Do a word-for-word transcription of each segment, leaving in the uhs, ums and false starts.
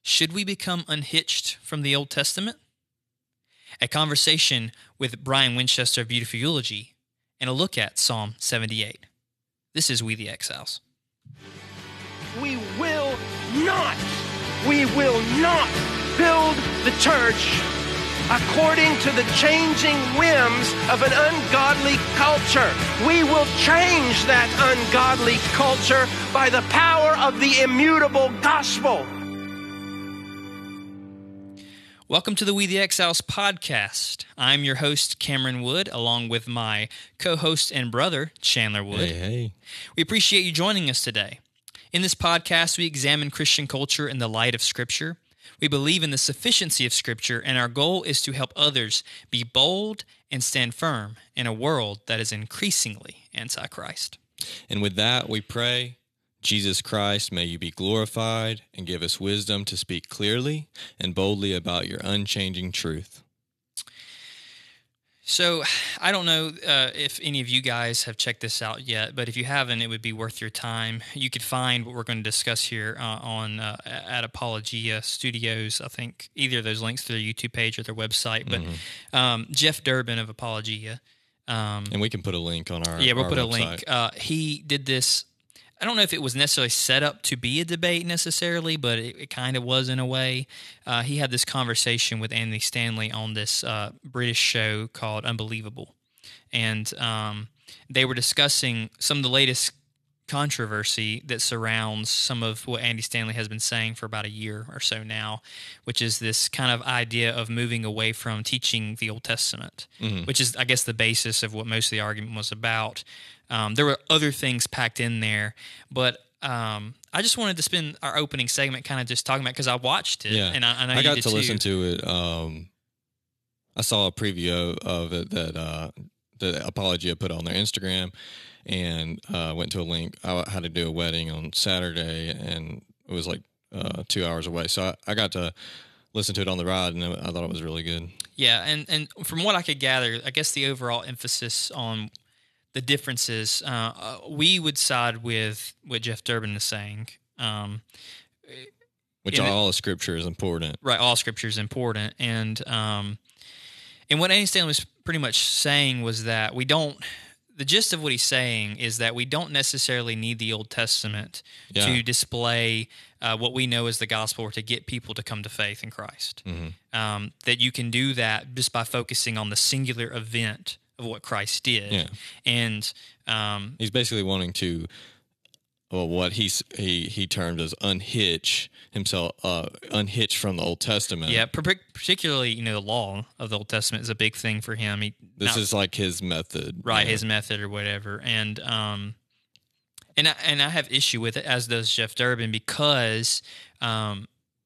Should we become unhitched from the Old Testament? A conversation with Brian Winchester of Beautiful Eulogy, and a look at Psalm seventy-eight. This is We the Exiles. We will not, we will not build the church according to the changing whims of an ungodly culture. We will change that ungodly culture by the power of the immutable gospel. Welcome to the We the Exiles podcast. I'm your host, Cameron Wood, along with my co-host and brother, Chandler Wood. Hey, hey. We appreciate you joining us today. In this podcast, we examine Christian culture in the light of Scripture. We believe in the sufficiency of Scripture, and our goal is to help others be bold and stand firm in a world that is increasingly anti-Christ. And with that, we pray, Jesus Christ, may you be glorified and give us wisdom to speak clearly and boldly about your unchanging truth. So, I don't know uh, if any of you guys have checked this out yet, but if you haven't, it would be worth your time. You could find what we're going to discuss here uh, on uh, at Apologia Studios. I think either of those links to their YouTube page or their website. But mm-hmm. um, Jeff Durbin of Apologia. Um, and we can put a link on our Yeah, we'll our put website. a link. Uh, he did this. I don't know if it was necessarily set up to be a debate necessarily, but it, it kind of was in a way. Uh, he had this conversation with Andy Stanley on this uh, British show called Unbelievable. And um, they were discussing some of the latest controversy that surrounds some of what Andy Stanley has been saying for about a year or so now, which is this kind of idea of moving away from teaching the Old Testament, mm-hmm. which is, I guess, the basis of what most of the argument was about. Um, there were other things packed in there, but um, I just wanted to spend our opening segment kind of just talking about, because I watched it, yeah. and I, I know I you got did to too. listen to it. Um, I saw a preview of it that uh, that Apologia put on their Instagram, and uh, went to a link. I had to do a wedding on Saturday, and it was like uh, two hours away. So I, I got to listen to it on the ride, and I thought it was really good. Yeah, and, and from what I could gather, I guess the overall emphasis on the differences, uh, uh, we would side with what Jeff Durbin is saying. Um, Which all the, of Scripture is important. Right, all Scripture is important. And um, and what Andy Stanley was pretty much saying was that we don't, the gist of what he's saying is that we don't necessarily need the Old Testament yeah. to display uh, what we know as the gospel or to get people to come to faith in Christ. Mm-hmm. Um, that you can do that just by focusing on the singular event of what Christ did. Yeah. And um, he's basically wanting to, well, what he's, he he termed as unhitch himself, uh, unhitch from the Old Testament. Yeah, particularly, you know, the law of the Old Testament is a big thing for him. He, this not, is like his method. Right, yeah. his method or whatever. And um, and I, and I have issue with it, as does Jeff Durbin, because um,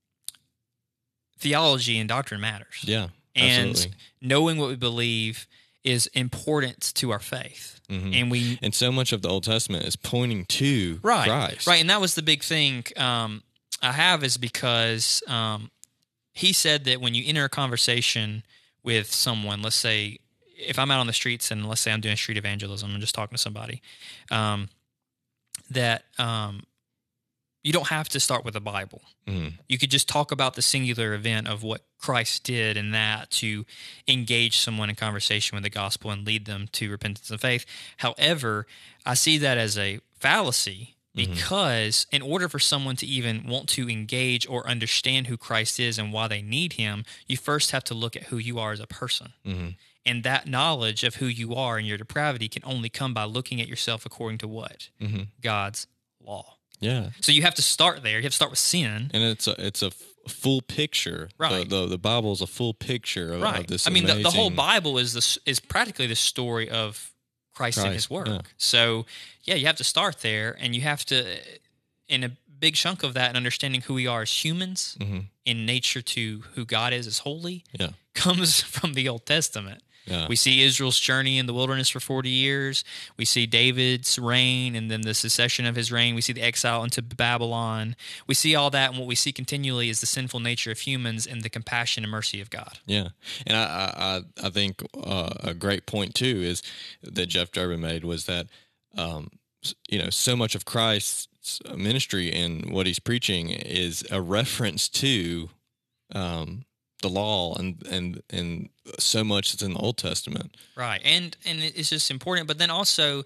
theology and doctrine matters. Yeah, absolutely. And knowing what we believe is important to our faith. Mm-hmm. And we and so much of the Old Testament is pointing to right, Christ. Right, and that was the big thing um, I have is because um, he said that when you enter a conversation with someone, let's say if I'm out on the streets and let's say I'm doing street evangelism, I'm just talking to somebody, um, that um, you don't have to start with the Bible. Mm-hmm. You could just talk about the singular event of what Christ did and that to engage someone in conversation with the gospel and lead them to repentance and faith. However, I see that as a fallacy because mm-hmm. in order for someone to even want to engage or understand who Christ is and why they need him, you first have to look at who you are as a person. Mm-hmm. And that knowledge of who you are and your depravity can only come by looking at yourself according to what? Mm-hmm. God's law. Yeah. So you have to start there. You have to start with sin. And it's a, it's a f- full picture. Right. The, the, the Bible is a full picture of, right. of this I mean, amazing... the, the whole Bible is this, is practically the story of Christ, Christ and his work. Yeah. So, yeah, you have to start there, and you have to, in a big chunk of that, and understanding who we are as humans mm-hmm. in nature to who God is as holy, yeah. comes from the Old Testament. Yeah. We see Israel's journey in the wilderness for forty years. We see David's reign and then the secession of his reign. We see the exile into Babylon. We see all that, and what we see continually is the sinful nature of humans and the compassion and mercy of God. Yeah, and I I, I think uh, a great point too is that Jeff Durbin made was that um, you know so much of Christ's Christ's ministry and what he's preaching is a reference to um, the law and and and so much that's in the Old Testament. Right, and and it's just important. But then also,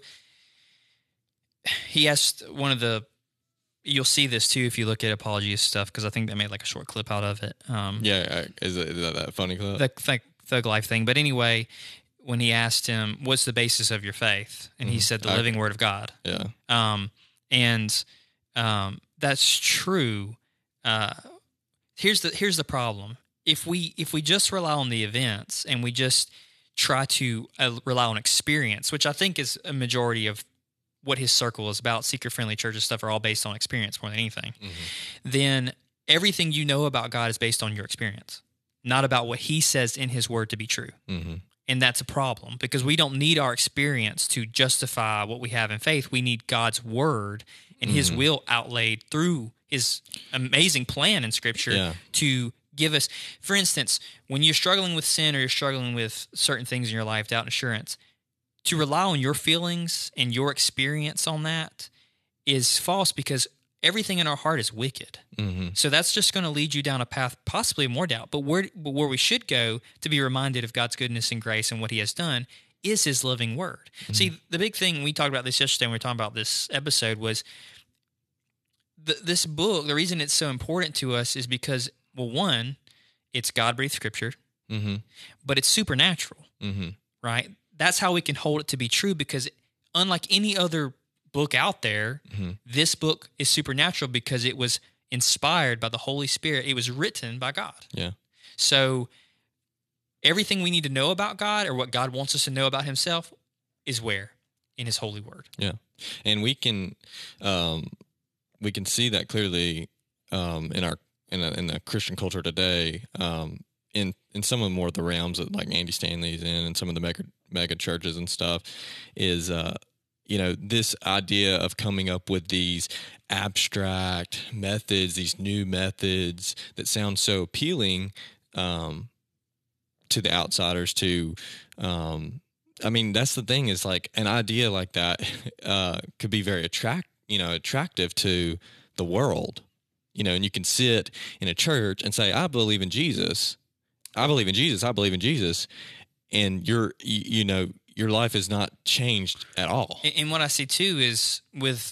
he asked one of the. You'll see this too if you look at Apologia stuff, because I think they made like a short clip out of it. Um, Yeah, I- is, it, is that that funny clip? the thug, thug life thing. But anyway, when he asked him, "What's the basis of your faith?" and he Mhm. said, "The I- living Word of God." yeah. Um, and um, that's true. Uh, here's the here's the problem. If we if we just rely on the events and we just try to uh, rely on experience, which I think is a majority of what his circle is about, seeker-friendly churches stuff are all based on experience more than anything, Mhm. then everything you know about God is based on your experience, not about what he says in his word to be true. Mm-hmm. And that's a problem, because we don't need our experience to justify what we have in faith. We need God's word and his Mhm. will outlaid through his amazing plan in Scripture Yeah. to give us. For instance, when you're struggling with sin or you're struggling with certain things in your life, doubt and assurance, to rely on your feelings and your experience on that is false, because everything in our heart is wicked. Mm-hmm. So that's just going to lead you down a path possibly of more doubt. But where, but where we should go to be reminded of God's goodness and grace and what he has done is his living word. Mm-hmm. See, the big thing, we talked about this yesterday when we were talking about this episode, was the, this book, the reason it's so important to us is because, well, one, it's God-breathed scripture, Mm-hmm. but it's supernatural, Mm-hmm. right? That's how we can hold it to be true, because unlike any other book out there, Mm-hmm. this book is supernatural because it was inspired by the Holy Spirit. It was written by God. Yeah. So everything we need to know about God, or what God wants us to know about himself, is where? In his holy word. Yeah. And we can um, we can see that clearly um, in our in, a, in the Christian culture today, um, in in some of the more of the realms that like Andy Stanley's in, and some of the mega mega churches and stuff, is uh, you know, this idea of coming up with these abstract methods, these new methods that sound so appealing um, to the outsiders. To um, I mean, that's the thing, is like an idea like that uh, could be very attract you know attractive to the world. You know, and you can sit in a church and say, I believe in Jesus. I believe in Jesus. I believe in Jesus. And your, you, you know, your life is not changed at all. And, and what I see too is with,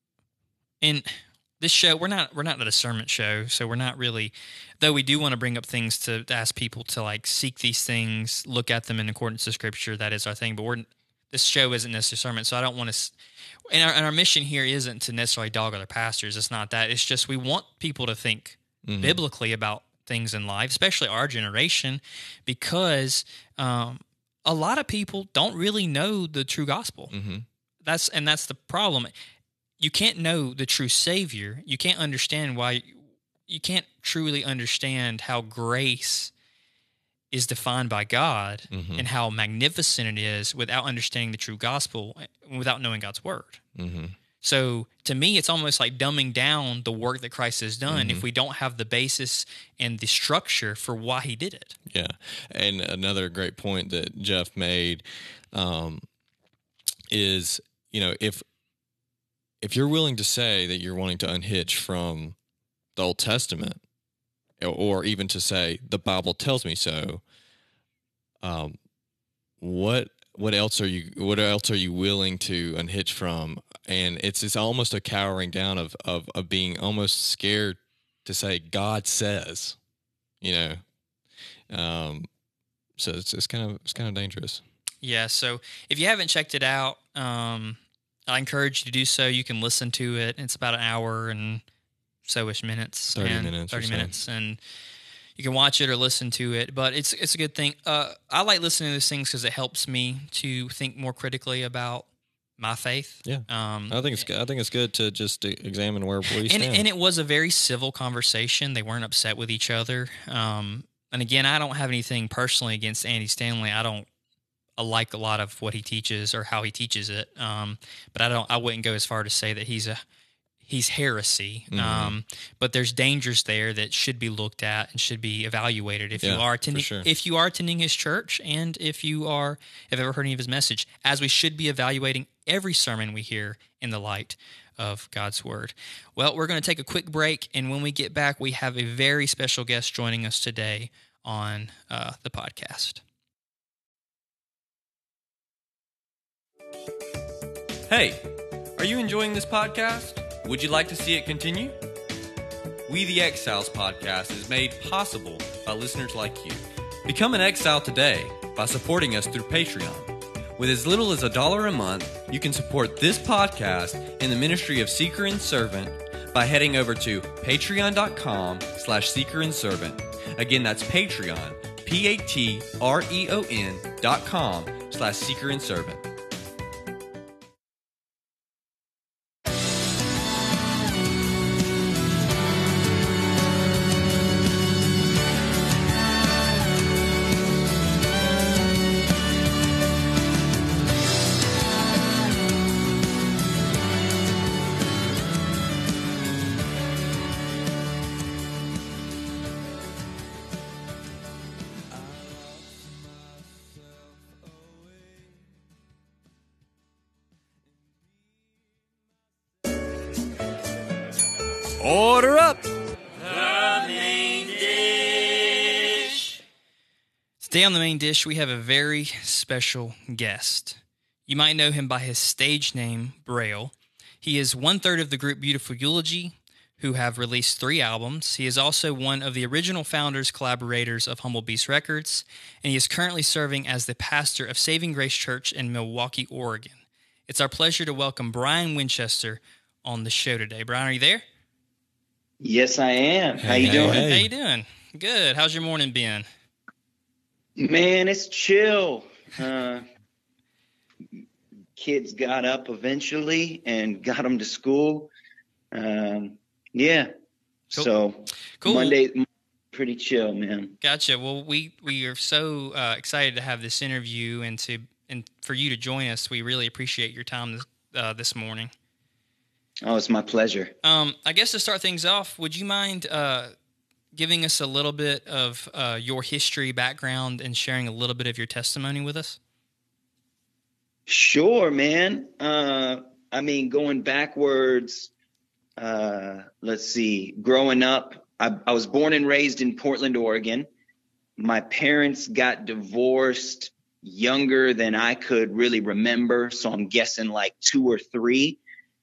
in this show, we're not we're not a discernment show, so we're not really, though we do want to bring up things to, to ask people to like seek these things, look at them in accordance to Scripture. That is our thing. But we're this show isn't necessarily discernment, so I don't want to. And our, and our mission here isn't to necessarily dog other pastors. It's not that. It's just we want people to think Mhm. biblically about things in life, especially our generation, because um, a lot of people don't really know the true gospel. Mm-hmm. That's and that's the problem. You can't know the true Savior. You can't understand why. You can't truly understand how grace is defined by God Mhm. and how magnificent it is without understanding the true gospel, without knowing God's word. Mm-hmm. So to me, it's almost like dumbing down the work that Christ has done Mhm. if we don't have the basis and the structure for why he did it. Yeah. And another great point that Jeff made um, is, you know, if if you're willing to say that you're wanting to unhitch from the Old Testament, or even to say the Bible tells me so, um, what what else are you what else are you willing to unhitch from? And it's it's almost a cowering down of of, of being almost scared to say God says, you know. Um, so it's it's kind of it's kind of dangerous. Yeah, so if you haven't checked it out, um, I encourage you to do so. You can listen to it. It's about an hour and so-ish minutes. thirty and minutes or thirty so. minutes. And you can watch it or listen to it. But it's it's a good thing. Uh, I like listening to these things because it helps me to think more critically about my faith. Yeah. Um, I think it's I think it's good to just examine where we and, stand. and it was a very civil conversation. They weren't upset with each other. Um, and again, I don't have anything personally against Andy Stanley. I don't I like a lot of what he teaches or how he teaches it. Um, but I don't. I wouldn't go as far to say that he's a he's heresy. Mm-hmm. Um, but there's dangers there that should be looked at and should be evaluated if Yeah, you are for attending sure. if you are attending his church, and if you are have ever heard any of his message, as we should be evaluating every sermon we hear in the light of God's word. Well, we're going to take a quick break, and when we get back, we have a very special guest joining us today on uh, the podcast. Hey, are you enjoying this podcast? Would you like to see it continue? We the Exiles podcast is made possible by listeners like you. Become an exile today by supporting us through Patreon. With as little as a dollar a month, you can support this podcast in the ministry of Seeker and Servant by heading over to patreon.com slash seeker and servant. Again, that's Patreon, P-A-T-R-E-O-N dot com slash seeker and servant. Order up! Today on The Main Dish, we have a very special guest. You might know him by his stage name, Braille. He is one-third of the group Beautiful Eulogy, who have released three albums. He is also one of the original founders, collaborators of Humble Beast Records, and he is currently serving as the pastor of Saving Grace Church in Milwaukie, Oregon. It's our pleasure to welcome Brian Winchester on the show today. Brian, are you there? Yes, I am. How Hey, you hey, doing? hey. How you doing? Good. How's your morning been? Man, it's chill. Uh, kids got up eventually and got them to school. Um, yeah. Cool. So Cool. Monday, pretty chill, man. Gotcha. Well, we we are so uh, excited to have this interview and to and for you to join us. We really appreciate your time this, uh, this morning. Oh, it's my pleasure. Um, I guess to start things off, would you mind uh, giving us a little bit of uh, your history, background, and sharing a little bit of your testimony with us? Sure, man. Uh, I mean, going backwards, uh, let's see. Growing up, I, I was born and raised in Portland, Oregon. My parents got divorced younger than I could really remember, so I'm guessing like two or three.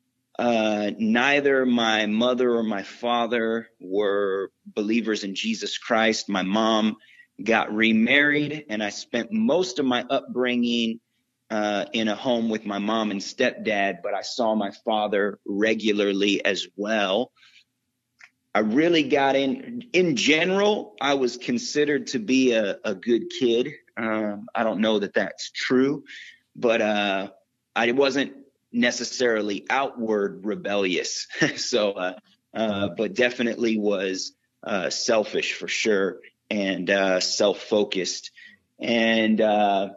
Uh, neither my mother or my father were believers in Jesus Christ. My mom got remarried, and I spent most of my upbringing uh, in a home with my mom and stepdad, but I saw my father regularly as well. I really got in, in general, I was considered to be a, a good kid. Um, I don't know that that's true, but uh, I wasn't necessarily outward rebellious. so, uh, uh, but definitely was uh, selfish for sure, and uh, self-focused. And uh,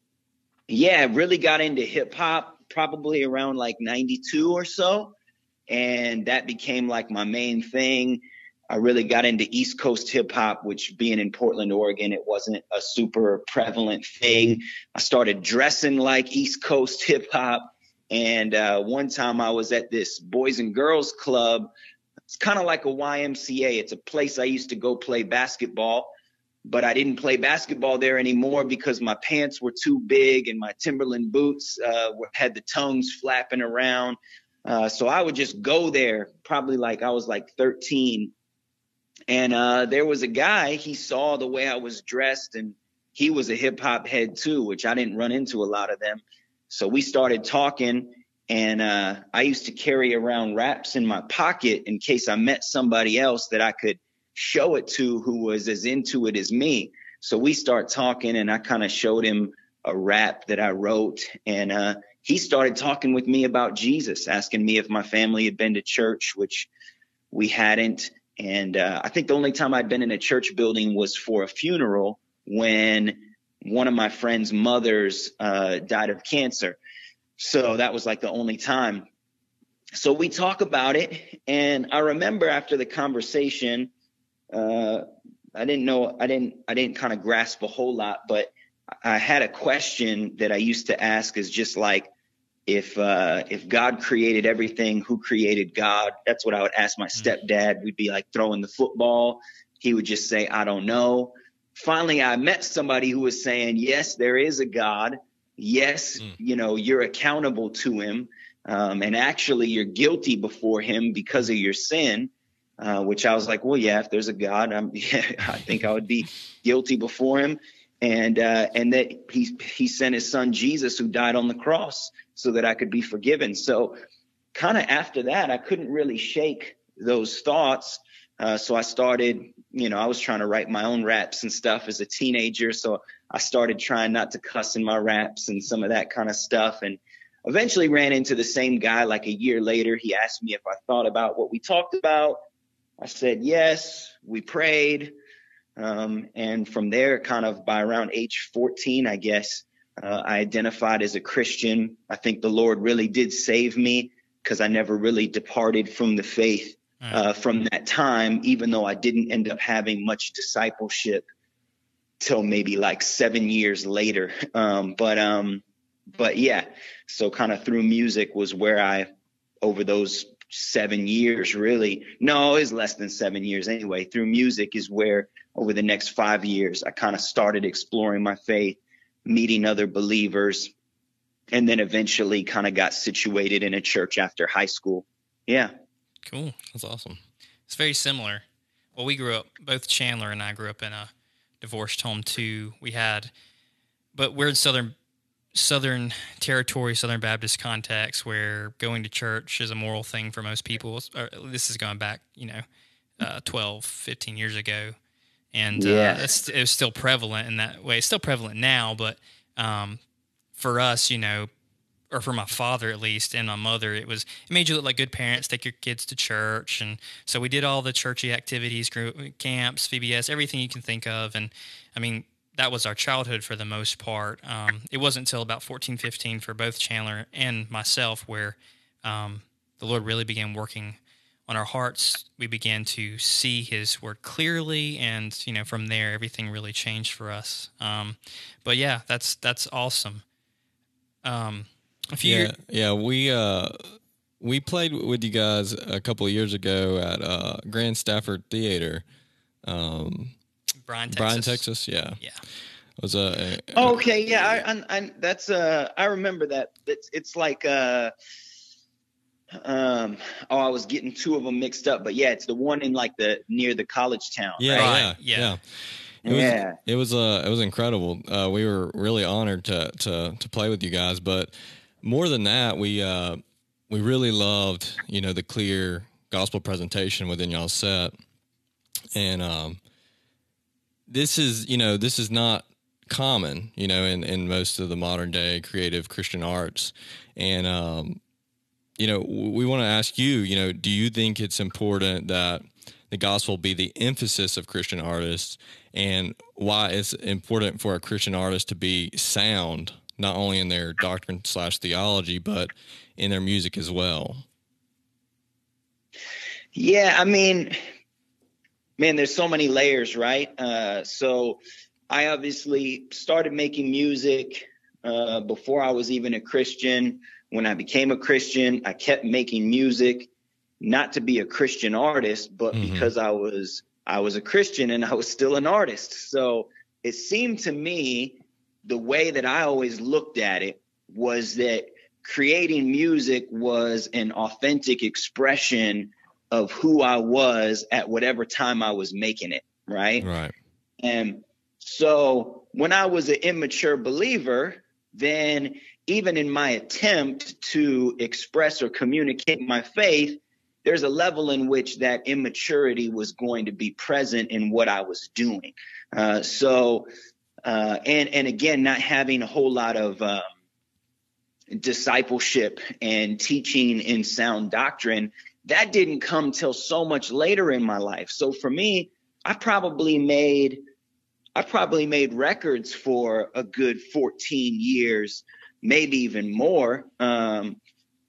yeah, really got into hip hop probably around like ninety-two or so. And that became like my main thing. I really got into East Coast hip hop, which being in Portland, Oregon, it wasn't a super prevalent thing. I started dressing like East Coast hip hop. And uh, one time I was at this Boys and Girls Club. It's kind of like a Y M C A. It's a place I used to go play basketball, but I didn't play basketball there anymore because my pants were too big and my Timberland boots uh, were, had the tongues flapping around. Uh, so I would just go there probably like I was like thirteen. And uh, there was a guy, he saw the way I was dressed, and he was a hip hop head too, which I didn't run into a lot of them. So we started talking, and uh, I used to carry around raps in my pocket in case I met somebody else that I could show it to who was as into it as me. So we start talking, and I kind of showed him a rap that I wrote, and uh, he started talking with me about Jesus, asking me if my family had been to church, which we hadn't. And uh, I think the only time I'd been in a church building was for a funeral when one of my friend's mothers uh, died of cancer. So that was like the only time. so we talk about it, and I remember after the conversation, uh, I didn't know, I didn't, I didn't kind of grasp a whole lot, but I had a question that I used to ask is just like, if, uh, if God created everything, who created God? That's what I would ask my stepdad. We'd be like throwing the football. He would just say, I don't know. Finally, I met somebody who was saying, yes, there is a God. Yes, mm. you know, you're accountable to him. Um, and actually you're guilty before him because of your sin, uh, which I was like, well, yeah, if there's a God, I'm, yeah, I think I would be guilty before him. And, uh, and that he, he sent his son, Jesus, who died on the cross so that I could be forgiven. So kind of after that, I couldn't really shake those thoughts. Uh, so I started, you know, I was trying to write my own raps and stuff as a teenager. So I started trying not to cuss in my raps and some of that kind of stuff. And eventually ran into the same guy like a year later. He asked me if I thought about what we talked about. I said, yes, we prayed. Um, and from there, kind of by around age fourteen, I guess, uh, I identified as a Christian. I think the Lord really did save me because I never really departed from the faith uh, from that time, even though I didn't end up having much discipleship till maybe like seven years later. Um, but, um, But yeah, so kind of through music was where I, over those seven years, really, no, it was less than seven years anyway. Through music is where over the next five years, I kind of started exploring my faith, meeting other believers, and then eventually kind of got situated in a church after high school. Yeah. Cool. That's awesome. It's very similar. Well, we grew up, both Chandler and I grew up in a divorced home too. We had, but we're in Southern Southern Territory, Southern Baptist context where going to church is a moral thing for most people. Or this is going back, you know, uh, twelve, fifteen years ago. And yeah. uh, it's, it was still prevalent in that way. It's still prevalent now, but um, for us, you know, or for my father at least, and my mother, it was it made you look like good parents, take your kids to church. And so we did all the churchy activities, group camps, V B S, everything you can think of. And I mean, that was our childhood for the most part. Um, it wasn't until about fourteen, fifteen for both Chandler and myself where um, the Lord really began working on our hearts. We began to see his word clearly, and, you know, from there, everything really changed for us. Um, but yeah, that's, that's awesome. Um, a few yeah, years- yeah, we, uh, we played with you guys a couple of years ago at uh, Grand Stafford Theater. Um, Bryan, Texas. Bryan, Texas, yeah. Yeah. It was a, a Oh, okay, yeah, I, I, I that's uh, I remember that. It's it's like uh, um, oh, I was getting two of them mixed up, but yeah, it's the one in like the near the college town. Yeah, right? yeah, Yeah. yeah. It was, Yeah. it was uh, it was incredible. Uh, we were really honored to to to play with you guys, but more than that, we uh, we really loved, you know, the clear gospel presentation within y'all's set, and um, this is, you know, this is not common, you know, in, in most of the modern day creative Christian arts. And, um, you know, we want to ask you, you know, do you think it's important that the gospel be the emphasis of Christian artists, and why it's important for a Christian artist to be sound, not only in their doctrine slash theology, but in their music as well? Yeah, I mean, man, there's so many layers, right? Uh, so I obviously started making music uh, before I was even a Christian. When I became a Christian, I kept making music, not to be a Christian artist, but mm-hmm. because I was I was a Christian and I was still an artist. So it seemed to me, the way that I always looked at it was that creating music was an authentic expression of who I was at whatever time I was making it, right? Right. And so when I was an immature believer, then even in my attempt to express or communicate my faith, there's a level in which that immaturity was going to be present in what I was doing. Uh, so, uh, and, and again, not having a whole lot of um, discipleship and teaching in sound doctrine, that didn't come till so much later in my life. So for me, I probably made, I probably made records for a good fourteen years, maybe even more. Um,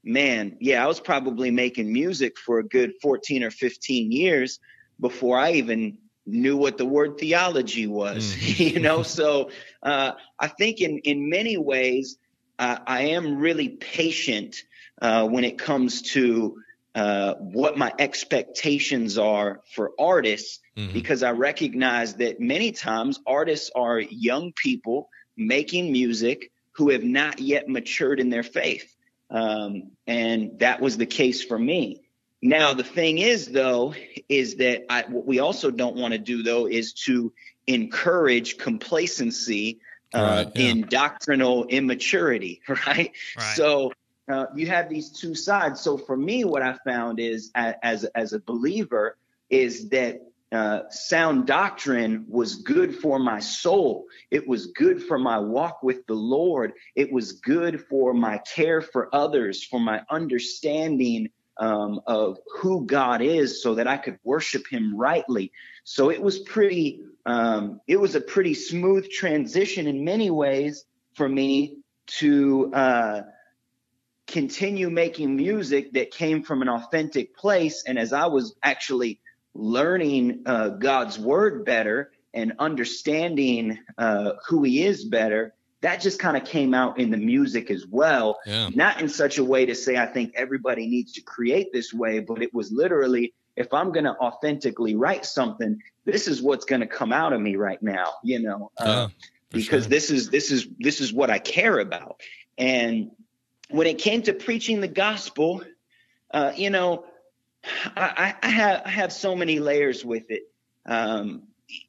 man, yeah, I was probably making music for a good fourteen or fifteen years before I even knew what the word theology was, mm. you know? So uh, I think in, in many ways, uh, I am really patient uh, when it comes to uh, what my expectations are for artists, mm-hmm. because I recognize that many times artists are young people making music who have not yet matured in their faith. Um, and that was the case for me. Now, the thing is, though, is that I, what we also don't want to do, though, is to encourage complacency uh, right, yeah. in doctrinal immaturity, right? right. So uh, you have these two sides. So for me, what I found is, as, as a believer, is that uh, sound doctrine was good for my soul. It was good for my walk with the Lord. It was good for my care for others, for my understanding Um, of who God is, so that I could worship him rightly. So it was pretty, um, it was a pretty smooth transition in many ways for me to uh, continue making music that came from an authentic place. And as I was actually learning uh, God's word better and understanding uh, who he is better, that just kind of came out in the music as well. Yeah. Not in such a way to say I think everybody needs to create this way, but it was literally, if I'm going to authentically write something, this is what's going to come out of me right now, you know, uh, yeah, because sure. this is this is this is what I care about. And when it came to preaching the gospel, uh, you know, I, I have I have so many layers with it. Um,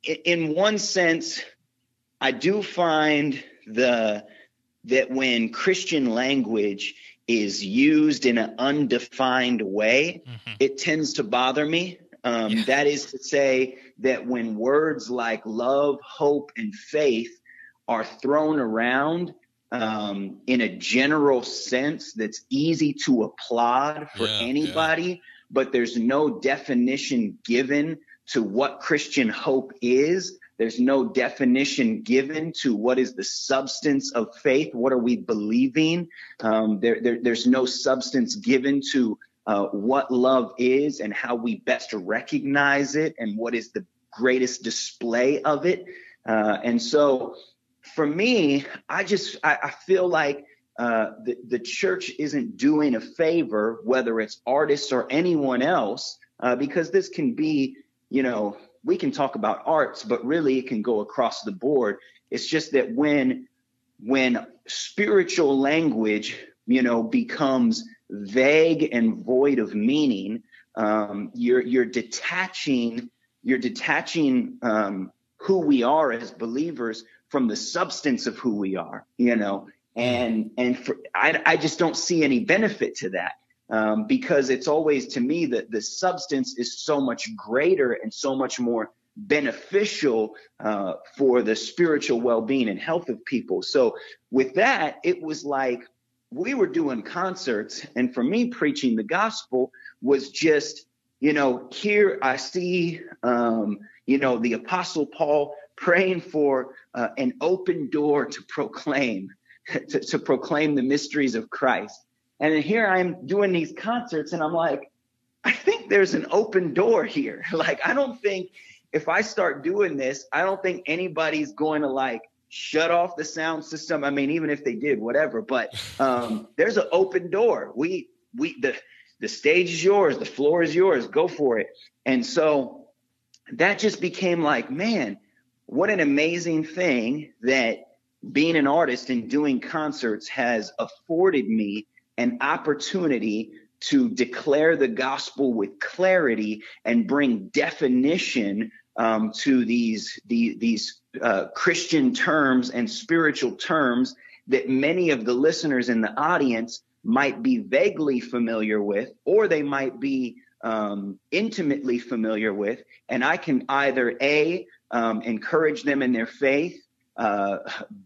in one sense, I do find the that when Christian language is used in an undefined way, mm-hmm. it tends to bother me. Um, yeah. That is to say that when words like love, hope, and faith are thrown around um, in a general sense that's easy to applaud for yeah, anybody, yeah. but there's no definition given to what Christian hope is. There's no definition given to what is the substance of faith. What are we believing? Um, there, there, there's no substance given to uh, what love is and how we best recognize it and what is the greatest display of it. Uh, and so for me, I just I, I feel like uh, the, the church isn't doing a favor, whether it's artists or anyone else, uh, because this can be, you know, we can talk about arts, but really it can go across the board. It's just that when when spiritual language, you know, becomes vague and void of meaning, um, you're you're detaching you're detaching um, who we are as believers from the substance of who we are, you know, and and for, I I just don't see any benefit to that. Um, because it's always, to me, that the substance is so much greater and so much more beneficial uh, for the spiritual well-being and health of people. So with that, it was like we were doing concerts, and for me, preaching the gospel was just, you know, here I see, um, you know, the Apostle Paul praying for uh, an open door to proclaim, to, to proclaim the mysteries of Christ. And then here I'm doing these concerts, and I'm like, I think there's an open door here. Like, I don't think if I start doing this, I don't think anybody's going to like shut off the sound system. I mean, even if they did, whatever. But um, there's an open door. We we the the stage is yours. The floor is yours. Go for it. And so that just became like, man, what an amazing thing that being an artist and doing concerts has afforded me an opportunity to declare the gospel with clarity and bring definition um, to these the, these uh, Christian terms and spiritual terms that many of the listeners in the audience might be vaguely familiar with, or they might be um, intimately familiar with. And I can either A, um, encourage them in their faith, uh,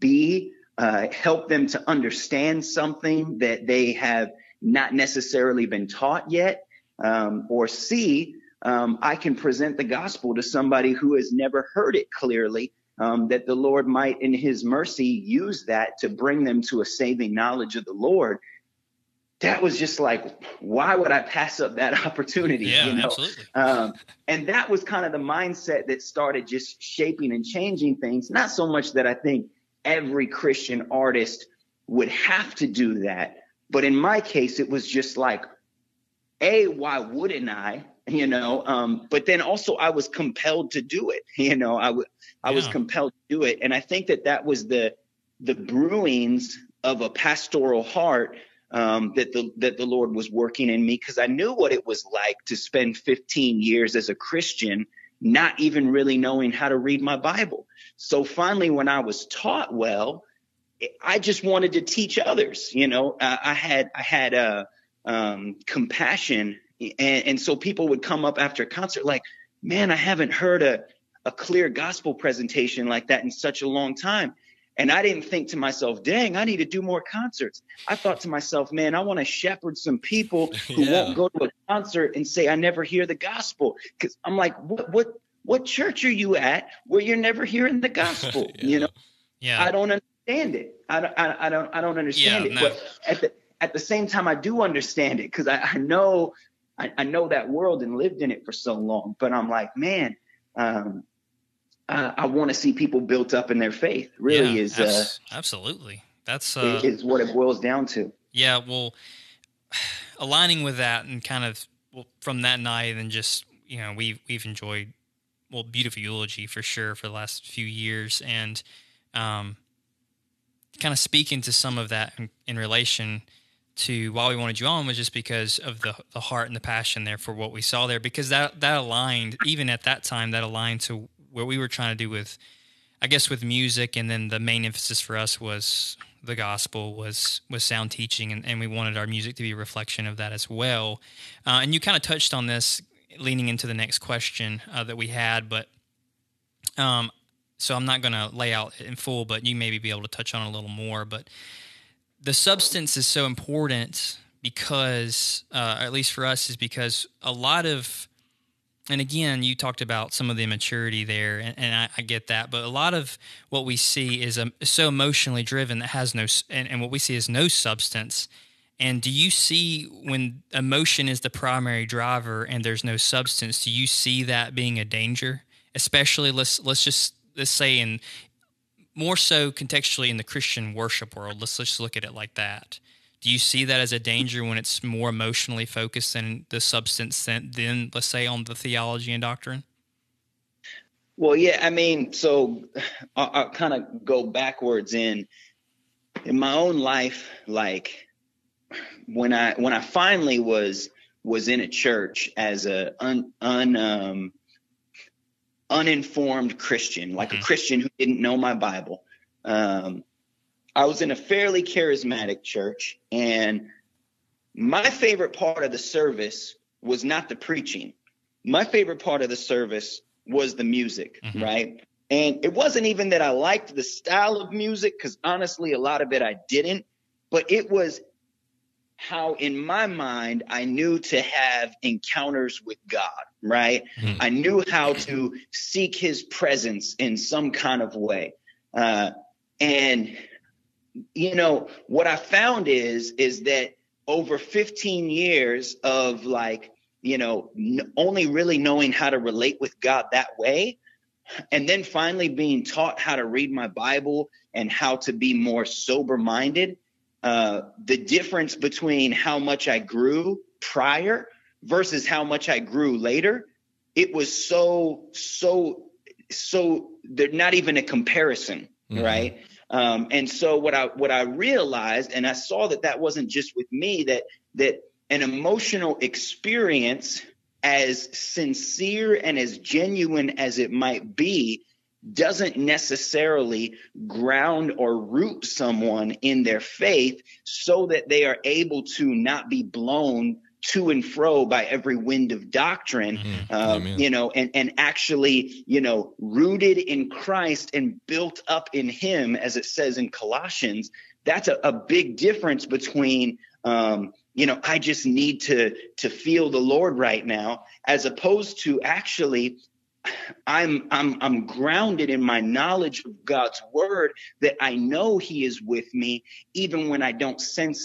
B, Uh, help them to understand something that they have not necessarily been taught yet, um, or C, um, I can present the gospel to somebody who has never heard it clearly, um, that the Lord might in his mercy use that to bring them to a saving knowledge of the Lord. that was just like, why would I pass up that opportunity? Yeah, you know? absolutely. Um, and that was kind of the mindset that started just shaping and changing things. Not so much that I think every Christian artist would have to do that, but in my case, it was just like, A, why wouldn't I? You know, um, but then also I was compelled to do it. You know, I, w- I was Yeah. compelled to do it. And I think that that was the the brewings of a pastoral heart um, that the that the Lord was working in me, because I knew what it was like to spend fifteen years as a Christian, not even really knowing how to read my Bible. So finally, when I was taught well, I just wanted to teach others. You know, uh, I had I had uh, um, compassion. And, and so people would come up after a concert like, man, I haven't heard a, a clear gospel presentation like that in such a long time. And I didn't think to myself, dang, I need to do more concerts. I thought to myself, man, I want to shepherd some people who Yeah. won't go to a concert and say, I never hear the gospel. Because I'm like, what, what, what church are you at where you're never hearing the gospel? Yeah. You know, Yeah. I don't understand it. I don't, I, I don't, I don't understand Yeah, it. no. But at the, at the same time, I do understand it, because I, I know, I, I know that world and lived in it for so long. But I'm like, man, um, I, I want to see people built up in their faith. Really Yeah, is uh, abs- absolutely. That's uh, is what it boils down to. yeah. Well, aligning with that and kind of well, from that night, and just you know, we've we've enjoyed well, Beautiful Eulogy for sure for the last few years, and um, kind of speaking to some of that in, in relation to why we wanted you on was just because of the the heart and the passion there for what we saw there, because that that aligned, even at that time, that aligned to what we were trying to do with, I guess, with music. And then the main emphasis for us was the gospel, was was sound teaching, and, and we wanted our music to be a reflection of that as well. Uh, and you kind of touched on this leaning into the next question uh, that we had, but um, so I'm not going to lay out in full, but you maybe be able to touch on it a little more. But the substance is so important because, uh, at least for us, is because a lot of, and again, you talked about some of the immaturity there, and, and I, I get that, but a lot of what we see is um, so emotionally driven that has no, and, and what we see is no substance. And do you see when emotion is the primary driver and there's no substance, do you see that being a danger? Especially, let's let's just let's say in more so contextually in the Christian worship world. Let's just look at it like that. Do you see that as a danger when it's more emotionally focused than the substance than, than let's say, on the theology and doctrine? Well, yeah, I mean, so I'll, I'll kind of go backwards in in my own life. Like when I when I finally was was in a church as a un, un um, uninformed Christian, like Mm-hmm. a Christian who didn't know my Bible. Um, I was in a fairly charismatic church, and my favorite part of the service was not the preaching. My favorite part of the service was the music, Mhm. right? And it wasn't even that I liked the style of music, because honestly, a lot of it I didn't, but it was how in my mind I knew to have encounters with God, right? Mhm. I knew how to seek his presence in some kind of way. Uh, and, you know, what I found is, is that over fifteen years of like, you know, n- only really knowing how to relate with God that way, and then finally being taught how to read my Bible and how to be more sober-minded, uh, the difference between how much I grew prior versus how much I grew later, it was so, so, so they're not even a comparison, Mhm. right? Um, and so what I what I realized, and I saw that that wasn't just with me, that that an emotional experience, as sincere and as genuine as it might be, doesn't necessarily ground or root someone in their faith so that they are able to not be blown to and fro by every wind of doctrine, Mhm. uh, Amen. you know, and, and actually, you know, rooted in Christ and built up in him, as it says in Colossians. That's a, a big difference between, um, you know, I just need to, to feel the Lord right now, as opposed to actually I'm, I'm, I'm grounded in my knowledge of God's word, that I know he is with me even when I don't sense it.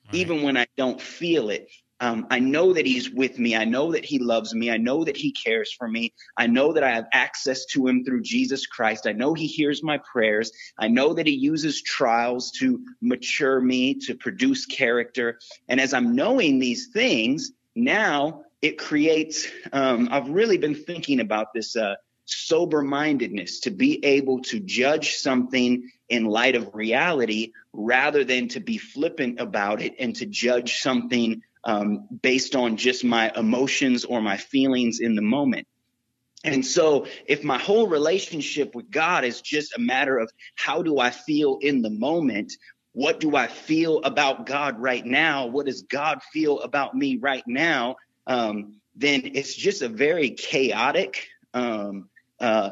right. even when I don't feel it. Um, I know that he's with me. I know that he loves me. I know that he cares for me. I know that I have access to him through Jesus Christ. I know he hears my prayers. I know that he uses trials to mature me, to produce character. And as I'm knowing these things, now it creates, um, I've really been thinking about this uh, sober-mindedness, to be able to judge something in light of reality rather than to be flippant about it and to judge something Um, based on just my emotions or my feelings in the moment. And so if my whole relationship with God is just a matter of how do I feel in the moment, what do I feel about God right now, what does God feel about me right now, um, then it's just a very chaotic, um, uh,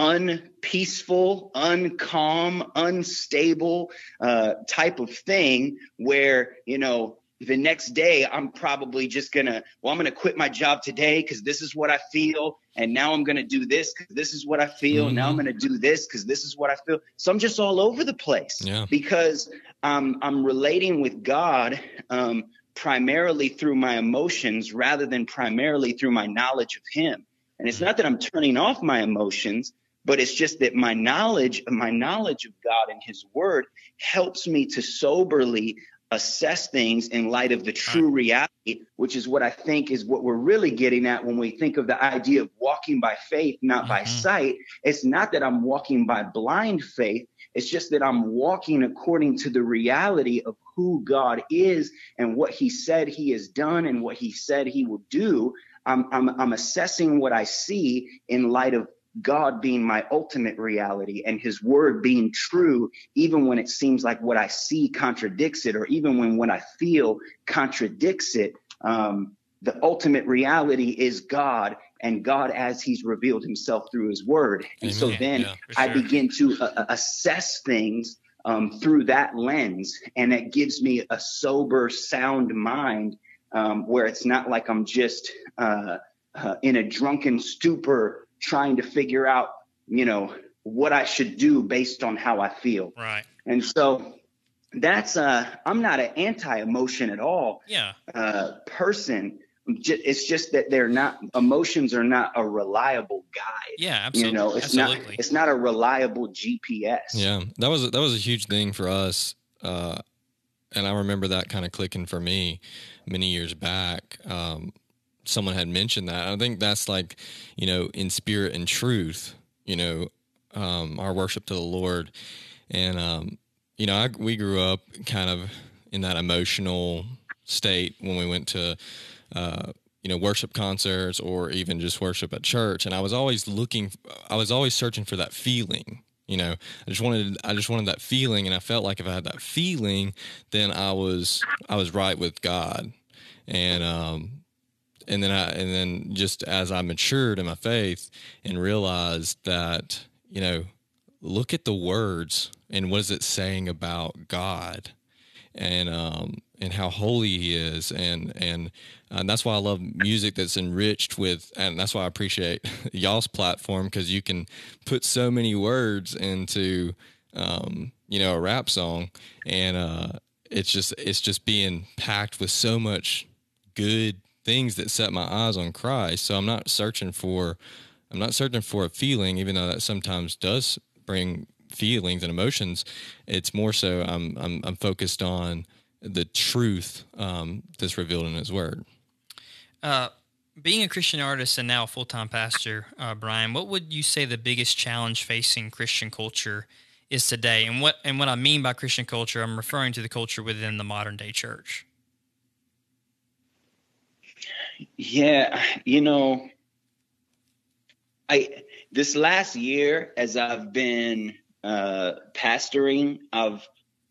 unpeaceful, uncalm, unstable uh, type of thing where, you know, the next day, I'm probably just going to, well, I'm going to quit my job today because this is what I feel. And now I'm going to do this because this is what I feel. Mm-hmm. Now I'm going to do this because this is what I feel. So I'm just all over the place yeah. because um, I'm relating with God um, primarily through my emotions rather than primarily through my knowledge of him. And it's not that I'm turning off my emotions, but it's just that my knowledge, my knowledge of God and his word helps me to soberly assess things in light of the true reality, which is what I think is what we're really getting at when we think of the idea of walking by faith, not by Mm-hmm. sight. It's not that I'm walking by blind faith. It's just that I'm walking according to the reality of who God is and what he said he has done and what he said he will do. I'm, I'm, I'm assessing what I see in light of God being my ultimate reality and his word being true, even when it seems like what I see contradicts it, or even when what I feel contradicts it. Um, the ultimate reality is God, and God as he's revealed himself through his word. And Amen. so then Yeah, for I sure. begin to uh, assess things um, through that lens. And it gives me a sober, sound mind um, where it's not like I'm just uh, uh, in a drunken stupor trying to figure out, you know, what I should do based on how I feel. Right. And so that's, uh, I'm not an anti-emotion at all Yeah. uh, person. It's just that they're not, emotions are not a reliable guide. Yeah, absolutely. You know, it's absolutely. not, it's not a reliable G P S. Yeah, that was that was a huge thing for us, uh, and I remember that kind of clicking for me many years back. Um, someone had mentioned that. I think that's like, you know, in spirit and truth, you know, um, our worship to the Lord, and um, you know, I, we grew up kind of in that emotional state when we went to. Uh, you know, worship concerts or even just worship at church. And I was always looking, I was always searching for that feeling, you know, I just wanted, I just wanted that feeling. And I felt like if I had that feeling, then I was, I was right with God. And, um, and then I, and then just as I matured in my faith and realized that, you know, look at the words and what is it saying about God? And um and how holy he is, and and and that's why I love music that's enriched with, and that's why I appreciate y'all's platform, because you can put so many words into um you know a rap song, and uh it's just it's just being packed with so much good things that set my eyes on Christ. So I'm not searching for I'm not searching for a feeling, even though that sometimes does bring feelings and emotions. It's more so I'm I'm I'm focused on the truth um, that's revealed in His Word. Uh, being a Christian artist and now a full-time pastor, uh, Brian, what would you say the biggest challenge facing Christian culture is today? And what and what I mean by Christian culture, I'm referring to the culture within the modern day church. Yeah, you know, I this last year, as I've been uh, pastoring, I've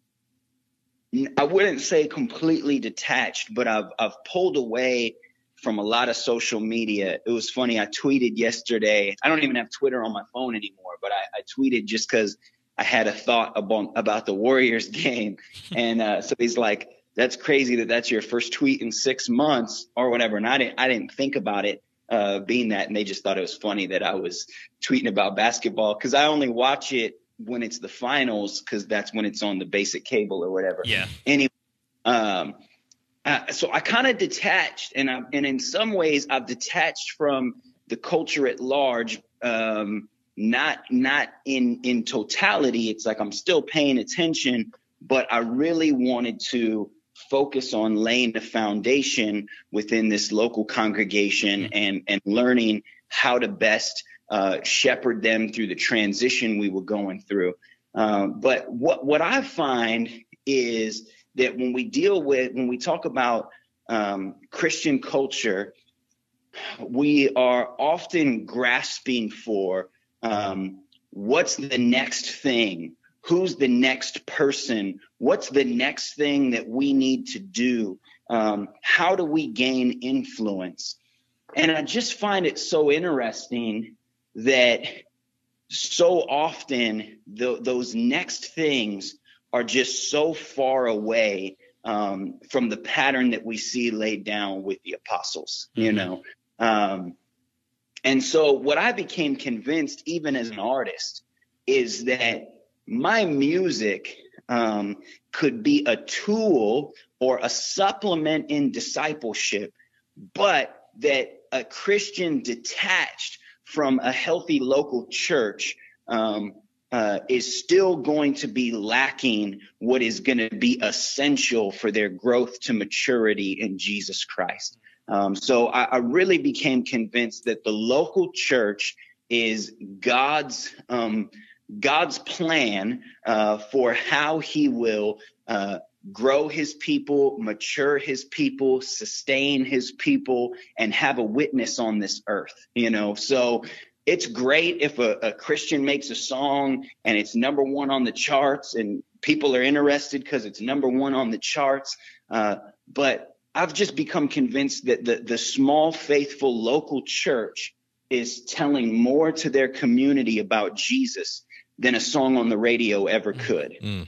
I wouldn't say completely detached, but I've I've pulled away from a lot of social media. It was funny. I tweeted yesterday. I don't even have Twitter on my phone anymore, but I, I tweeted just because I had a thought about about the Warriors game, and uh, so he's like, "That's crazy that that's your first tweet in six months or whatever." And I didn't I didn't think about it uh, being that, and they just thought it was funny that I was tweeting about basketball because I only watch it when it's the finals, because that's when it's on the basic cable or whatever. Yeah. Anyway, um, uh, so I kind of detached, and I, and in some ways I've detached from the culture at large. Um, not not in in totality. It's like I'm still paying attention, but I really wanted to focus on laying the foundation within this local congregation and and learning how to best uh, shepherd them through the transition we were going through. Um, but what what I find is that when we deal with when we talk about um, Christian culture, we are often grasping for um, what's the next thing. Who's the next person? What's the next thing that we need to do? Um, how do we gain influence? And I just find it so interesting that so often the, those next things are just so far away um, from the pattern that we see laid down with the apostles, mm-hmm. you know. Um, and so what I became convinced, even as an artist, is that my music um, could be a tool or a supplement in discipleship, but that a Christian detached from a healthy local church um, uh, is still going to be lacking what is going to be essential for their growth to maturity in Jesus Christ. Um, so I, I really became convinced that the local church is God's um, God's plan uh, for how he will uh, grow his people, mature his people, sustain his people, and have a witness on this earth. You know, so it's great if a, a Christian makes a song and it's number one on the charts and people are interested because it's number one on the charts. Uh, but I've just become convinced that the, the small, faithful local church is telling more to their community about Jesus than a song on the radio ever could. Mm.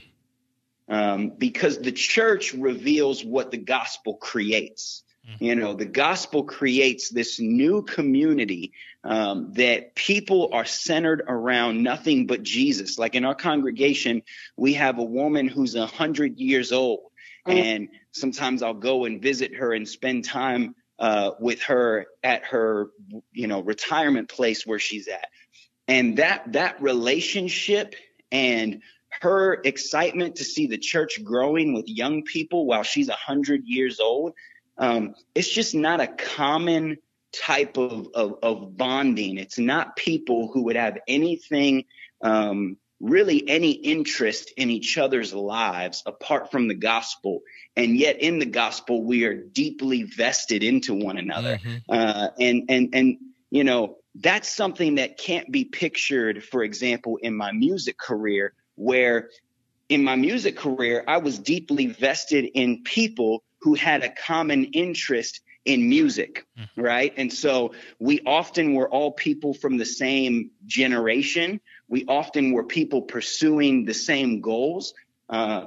Um, because the church reveals what the gospel creates. Mm. You know, the gospel creates this new community um, that people are centered around nothing but Jesus. Like in our congregation, we have a woman who's a hundred years old. Mm. And sometimes I'll go and visit her and spend time uh, with her at her, you know, retirement place where she's at. And that that relationship and her excitement to see the church growing with young people while she's a hundred years old, um, it's just not a common type of, of, of bonding. It's not people who would have anything, um, really any interest in each other's lives apart from the gospel. And yet in the gospel, we are deeply vested into one another. Mm-hmm. Uh, and, and, and, you know, that's something that can't be pictured, for example, in my music career, where in my music career, I was deeply vested in people who had a common interest in music, mm-hmm. right? And so we often were all people from the same generation. We often were people pursuing the same goals. Uh,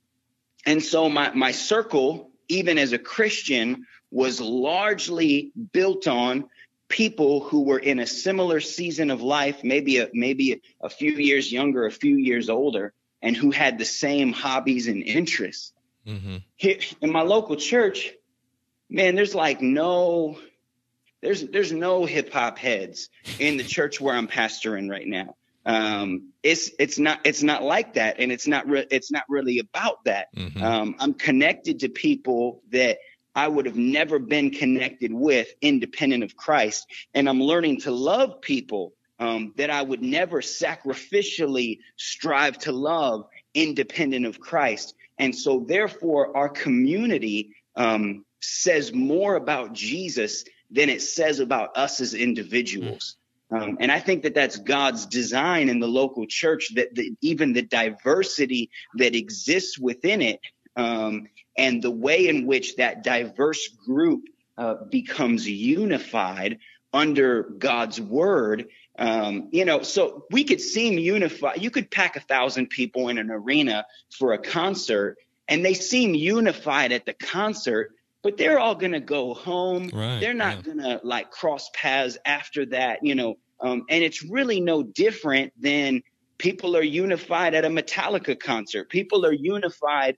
and so my, my circle, even as a Christian, was largely built on people who were in a similar season of life, maybe a, maybe a few years younger, a few years older, and who had the same hobbies and interests. Mm-hmm. Here, in my local church, man, there's like no, there's there's no hip hop heads in the church where I'm pastoring right now. Um, it's it's not it's not like that, and it's not re- it's not really about that. Mm-hmm. Um, I'm connected to people that I would have never been connected with independent of Christ. And I'm learning to love people um, that I would never sacrificially strive to love independent of Christ. And so therefore our community um, says more about Jesus than it says about us as individuals. Um, and I think that that's God's design in the local church, that the, even the diversity that exists within it, um, and the way in which that diverse group uh, becomes unified under God's word. Um, you know, so we could seem unified. You could pack a thousand people in an arena for a concert and they seem unified at the concert, but they're all going to go home. Right, they're not yeah. going to like cross paths after that, you know, um, and it's really no different than people are unified at a Metallica concert. People are unified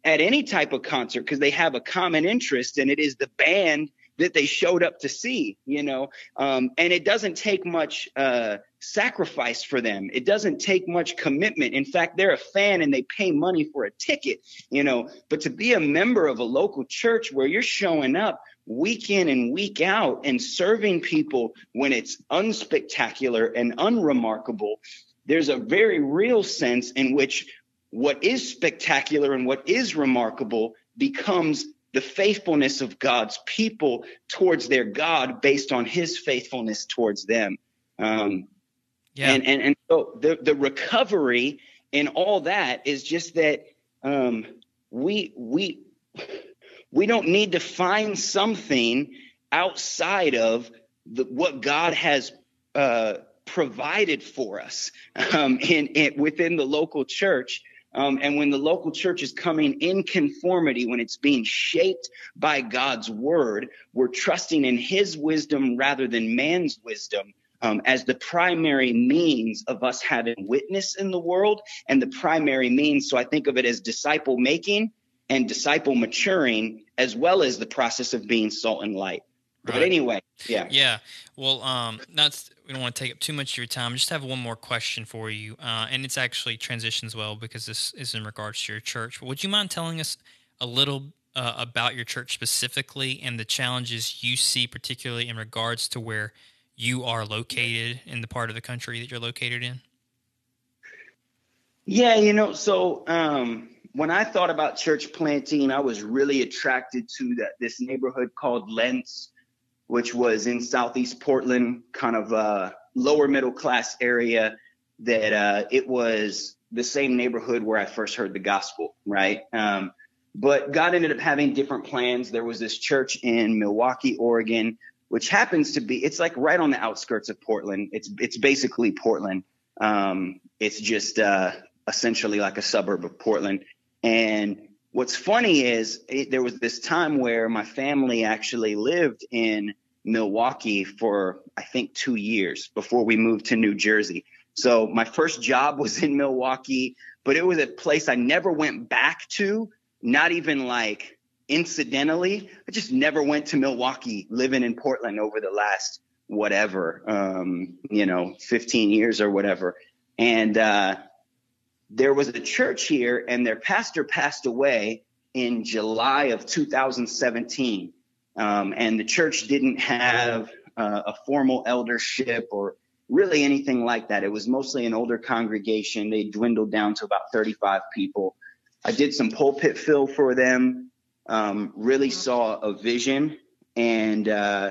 at any type of concert because they have a common interest, and it is the band that they showed up to see, you know, um, and it doesn't take much uh, sacrifice for them. It doesn't take much commitment. In fact, they're a fan and they pay money for a ticket, you know, but to be a member of a local church where you're showing up week in and week out and serving people when it's unspectacular and unremarkable, there's a very real sense in which what is spectacular and what is remarkable becomes the faithfulness of God's people towards their God based on his faithfulness towards them. Um, yeah. And, and, and so the, the recovery in all that is just that um, we, we, we don't need to find something outside of the, what God has uh, provided for us um, in, in within the local church. Um, and when the local church is coming in conformity, when it's being shaped by God's word, we're trusting in his wisdom rather than man's wisdom um, as the primary means of us having witness in the world and the primary means. So I think of it as disciple making and disciple maturing, as well as the process of being salt and light. Right. But anyway, yeah. Yeah. Well, um, not, we don't want to take up too much of your time. I just have one more question for you, uh, and it's actually transitions well because this is in regards to your church. But would you mind telling us a little uh, about your church specifically and the challenges you see, particularly in regards to where you are located in the part of the country that you're located in? Yeah, you know, so um, when I thought about church planting, I was really attracted to that this neighborhood called Lentz, which was in Southeast Portland, kind of a lower middle class area that uh, it was the same neighborhood where I first heard the gospel, right? Um, but God ended up having different plans. There was this church in Milwaukie, Oregon, which happens to be, it's like right on the outskirts of Portland. It's it's basically Portland. Um, it's just uh, essentially like a suburb of Portland. And what's funny is it, there was this time where my family actually lived in Milwaukie for, I think, two years before we moved to New Jersey. So my first job was in Milwaukie, but it was a place I never went back to, not even like incidentally. I just never went to Milwaukie, living in Portland over the last whatever, um, you know, fifteen years or whatever. And uh there was a church here, and their pastor passed away in July of two thousand seventeen. Um, and the church didn't have uh, a formal eldership or really anything like that. It was mostly an older congregation. They dwindled down to about thirty-five people. I did some pulpit fill for them, um, really saw a vision, and uh,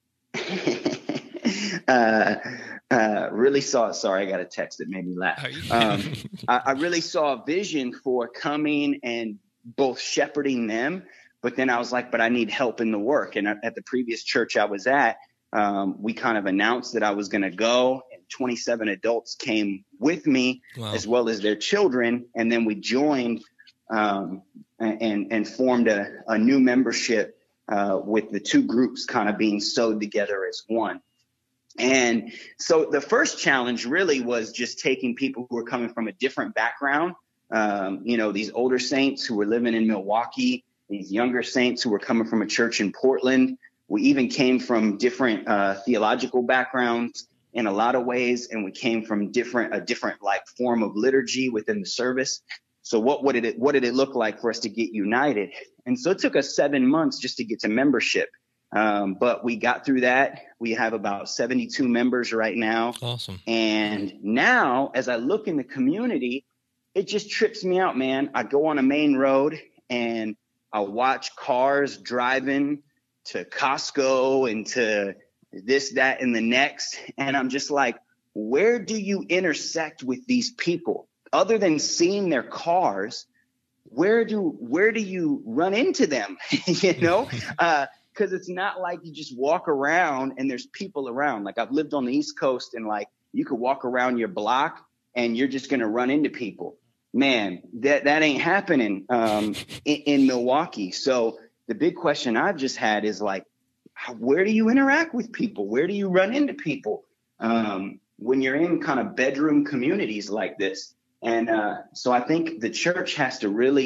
uh, uh, really saw – sorry, I got a text that made me laugh. Um, I, I really saw a vision for coming and both shepherding them, but then I was like, but I need help in the work. And at the previous church I was at, um, we kind of announced that I was going to go, and twenty-seven adults came with me, wow, as well as their children. And then we joined um, and, and formed a, a new membership uh, with the two groups kind of being sewed together as one. And so the first challenge really was just taking people who were coming from a different background, um, you know, these older saints who were living in Milwaukie, these younger saints who were coming from a church in Portland. We even came from different uh, theological backgrounds in a lot of ways, and we came from different a different like form of liturgy within the service. So what, what did it what did it look like for us to get united? And so it took us seven months just to get to membership. Um, but we got through that. We have about seventy-two members right now. Awesome. And now as I look in the community, it just trips me out, man. I go on a main road and I watch cars driving to Costco and to this, that, and the next. And I'm just like, where do you intersect with these people? Other than seeing their cars, where do where do you run into them? you know, uh, because it's not like you just walk around and there's people around. Like I've lived on the East Coast, and like you could walk around your block and you're just going to run into people. Man, that that ain't happening um, in, in Milwaukie. So the big question I've just had is like, how, where do you interact with people? Where do you run into people um, when you're in kind of bedroom communities like this? And uh, so I think the church has to really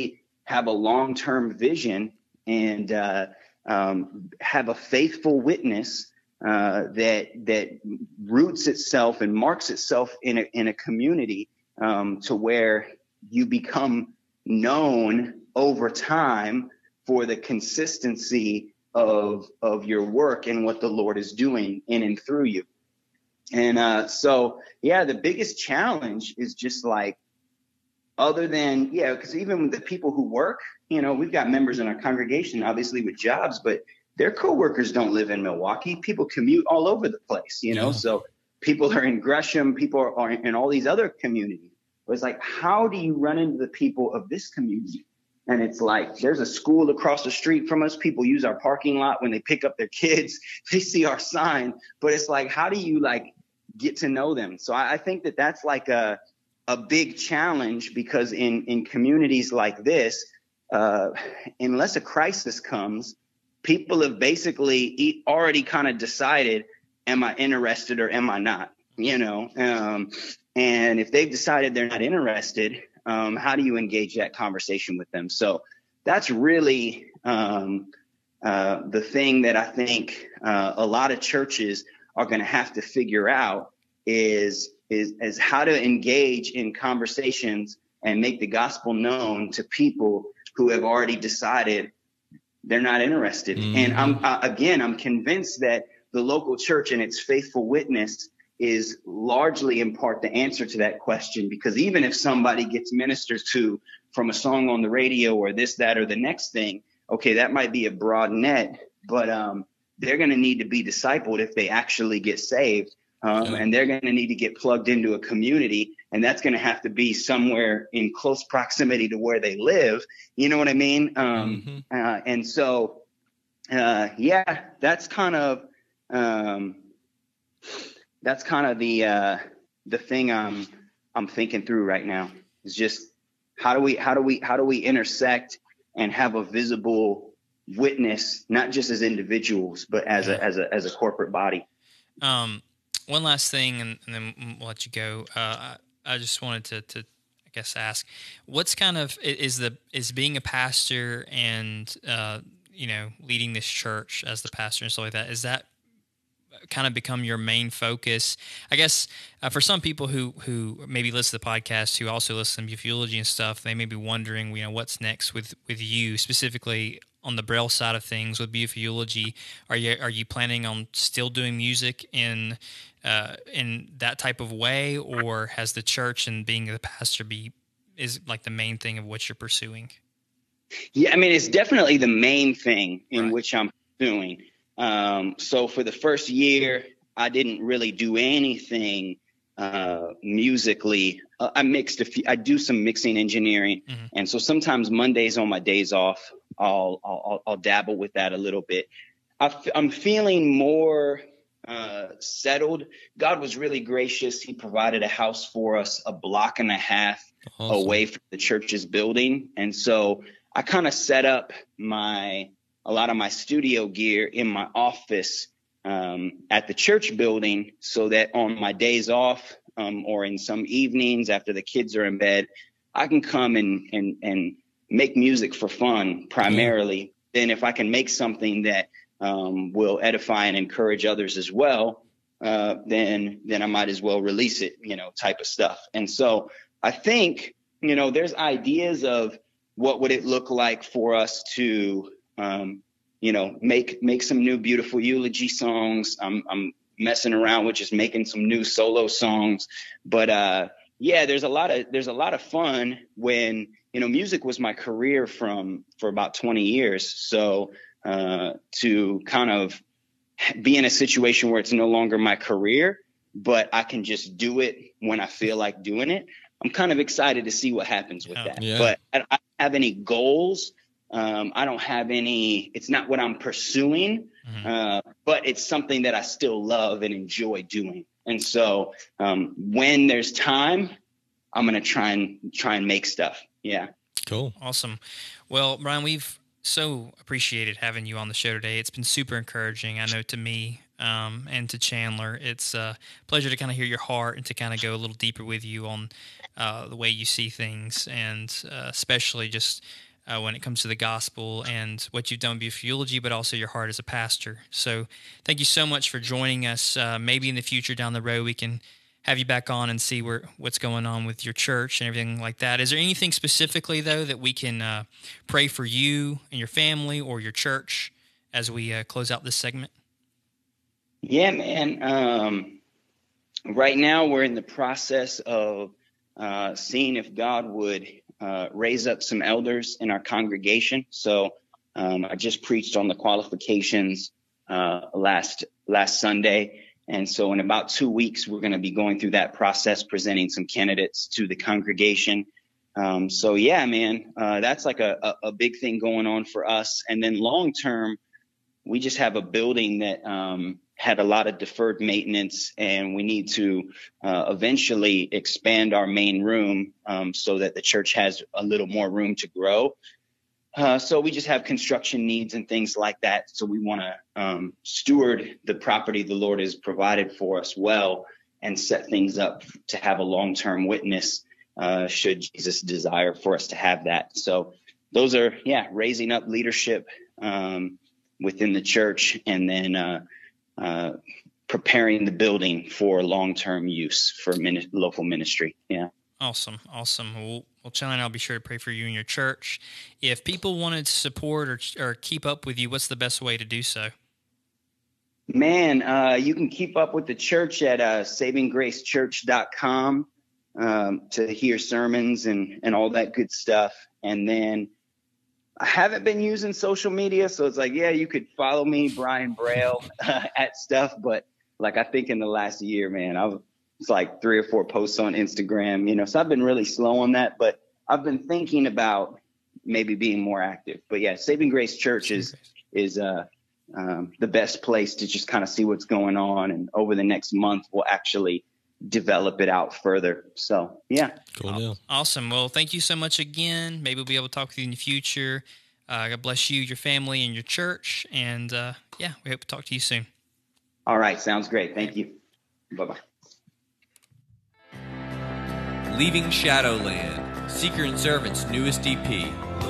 have a long-term vision and uh, um, have a faithful witness uh, that that roots itself and marks itself in a in a community um, to where you become known over time for the consistency of of your work and what the Lord is doing in and through you. And uh, so, yeah, the biggest challenge is just like, other than, yeah, because even the people who work, you know, we've got members in our congregation, obviously with jobs, but their coworkers don't live in Milwaukee. People commute all over the place, you know, yeah. So people are in Gresham, people are, are in all these other communities. But it's like, how do you run into the people of this community? And it's like, there's a school across the street from us. People use our parking lot when they pick up their kids. They see our sign. But it's like, how do you like get to know them? So I, I think that that's like a a big challenge, because in, in communities like this, uh, unless a crisis comes, people have basically already kind of decided, am I interested or am I not? You know, um, and if they've decided they're not interested, um, how do you engage that conversation with them? So that's really um, uh, the thing that I think uh, a lot of churches are going to have to figure out is is is how to engage in conversations and make the gospel known to people who have already decided they're not interested. Mm-hmm. And I'm uh, again, I'm convinced that the local church and its faithful witness is largely in part the answer to that question, because even if somebody gets ministered to from a song on the radio or this, that, or the next thing, okay, that might be a broad net, but um, they're going to need to be discipled if they actually get saved. Um, yeah. And they're going to need to get plugged into a community, and that's going to have to be somewhere in close proximity to where they live. You know what I mean? Um, mm-hmm. uh, and so, uh, yeah, that's kind of um, that's kind of the uh, the thing I'm I'm thinking through right now. Is just how do we how do we how do we intersect and have a visible witness, not just as individuals, but as yeah. a as a as a corporate body. Um. One last thing, and, and then we'll let you go. Uh, I, I just wanted to, to, I guess, ask, what's kind of is the is being a pastor and uh, you know, leading this church as the pastor and stuff like that, is that kind of become your main focus? I guess uh, for some people who who maybe listen to the podcast, who also listen to Youthology and stuff, they may be wondering, you know, what's next with with you specifically on the Braille side of things with Youthology. Are you are you planning on still doing music in uh, in that type of way, or has the church and being the pastor be is like the main thing of what you're pursuing? Yeah, I mean, it's definitely the main thing in right. which I'm pursuing. Um, so for the first year, I didn't really do anything uh, musically. Uh, I mixed a few, I do some mixing engineering. Mm-hmm. And so sometimes Mondays on my days off, I'll, I'll, I'll dabble with that a little bit. I f- I'm feeling more uh, settled. God was really gracious. He provided a house for us a block and a half awesome. away from the church's building. And so I kind of set up my, a lot of my studio gear in my office um, at the church building, so that on my days off um, or in some evenings after the kids are in bed, I can come and, and, and make music for fun primarily. Mm-hmm. Then if I can make something that um, will edify and encourage others as well, uh, then then I might as well release it, you know, type of stuff. And so I think, you know, there's ideas of what would it look like for us to Um, you know, make make some new beautiful eulogy songs. I'm I'm messing around with just making some new solo songs. But uh, yeah, there's a lot of there's a lot of fun when, you know, music was my career from for about twenty years. So uh, to kind of be in a situation where it's no longer my career, but I can just do it when I feel like doing it, I'm kind of excited to see what happens with yeah. that. Yeah. But I don't have any goals. Um, I don't have any, it's not what I'm pursuing, mm-hmm. uh, but it's something that I still love and enjoy doing. And so um, when there's time, I'm going to try and try and make stuff. Yeah. Cool. Awesome. Well, Brian, we've so appreciated having you on the show today. It's been super encouraging. I know to me um, and to Chandler, it's a pleasure to kind of hear your heart and to kind of go a little deeper with you on uh, the way you see things, and uh, especially just uh, when it comes to the gospel and what you've done with your eulogy, but also your heart as a pastor. So thank you so much for joining us. Uh, maybe in the future down the road, we can have you back on and see where what's going on with your church and everything like that. Is there anything specifically, though, that we can uh, pray for you and your family or your church as we uh, close out this segment? Yeah, man. Um, right now, we're in the process of uh, seeing if God would uh, raise up some elders in our congregation. So um, I just preached on the qualifications uh, last last Sunday. And so in about two weeks, we're going to be going through that process, presenting some candidates to the congregation. Um, so, yeah, man, uh, that's like a, a, a big thing going on for us. And then long term, we just have a building that um, had a lot of deferred maintenance, and we need to uh, eventually expand our main room um, so that the church has a little more room to grow. Uh, so we just have construction needs and things like that. So we want to um, steward the property the Lord has provided for us well and set things up to have a long-term witness uh, should Jesus desire for us to have that. So those are, yeah, raising up leadership um, within the church, and then uh, uh, preparing the building for long-term use for min- local ministry. Yeah. Awesome. Awesome. Well, well, Chandler and I'll be sure to pray for you and your church. If people wanted to support or, or keep up with you, what's the best way to do so? Man, uh, you can keep up with the church at uh, saving grace church dot com um, to hear sermons and, and all that good stuff. And then I haven't been using social media, so it's like, yeah, you could follow me, Brian Braille, uh, at stuff. But like, I think in the last year, man, I've it's like three or four posts on Instagram, you know, so I've been really slow on that, but I've been thinking about maybe being more active. But yeah, Saving Grace Church is, is uh, um, the best place to just kind of see what's going on. And over the next month, we'll actually develop it out further. So, yeah. Cool deal. Awesome. Well, thank you so much again. Maybe we'll be able to talk with you in the future. Uh, God bless you, your family, and your church. And uh, yeah, we hope to talk to you soon. All right. Sounds great. Thank you. Bye-bye. Leaving Shadowland, Seeker and Servant's newest E P.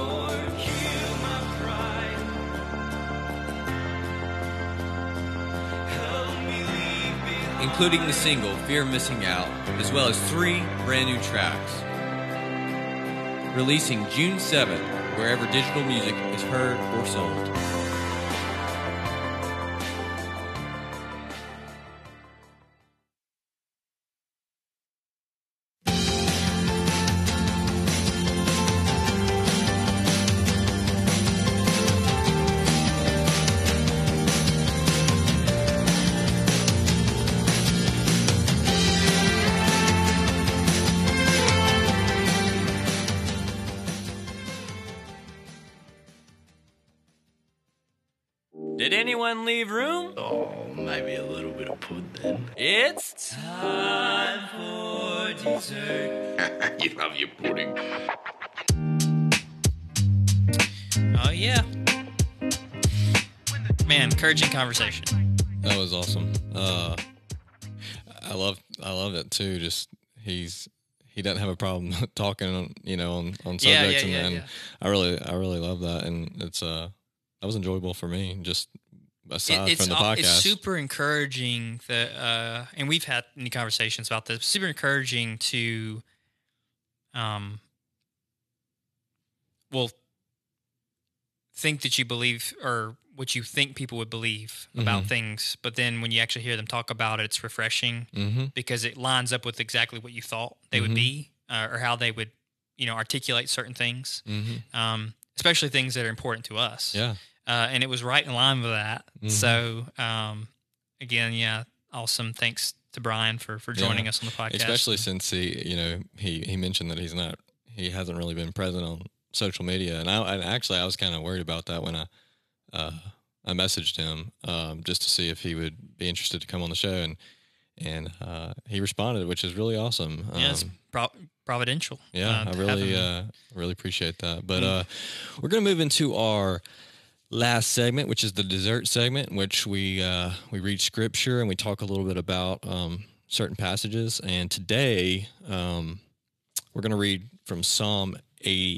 Including the single Fear of Missing Out, as well as three brand new tracks. Releasing June seventh, wherever digital music is heard or sold. Did anyone leave room? Oh, maybe a little bit of pudding. It's time for dessert. You love your pudding. Oh, yeah. Man, encouraging conversation. That was awesome. Uh, I love, I love it too. Just he's he doesn't have a problem talking, on, you know, on, on subjects, Yeah, yeah, and, yeah, and yeah. I really, I really love that, and it's uh, that was enjoyable for me. Just aside It- it's, from the al- podcast, it's super encouraging that, uh, and we've had many conversations about this. Super encouraging to, um, well, think that you believe or what you think people would believe about Mhm. things, but then when you actually hear them talk about it, it's refreshing mm-hmm. because it lines up with exactly what you thought they would Mhm. be, uh, or how they would, you know, articulate certain things, Mm-hmm. um, especially things that are important to us. Yeah. Uh, and it was right in line with that. Mhm. So, um, again, yeah, awesome. Thanks to Brian for, for joining Yeah. us on the podcast. Especially since he, you know, he, he mentioned that he's not, he hasn't really been present on social media. And I, and actually I was kind of worried about that when I, uh, I messaged him, um, just to see if he would be interested to come on the show. And, and, uh, he responded, which is really awesome. yeah, it's Um, pro- providential. yeah, uh, I to have really, him. uh, really appreciate that. But, uh, we're going to move into our last segment, which is the dessert segment, in which we, uh, we read scripture and we talk a little bit about, um, certain passages. And today, um, we're going to read from Psalm eighty,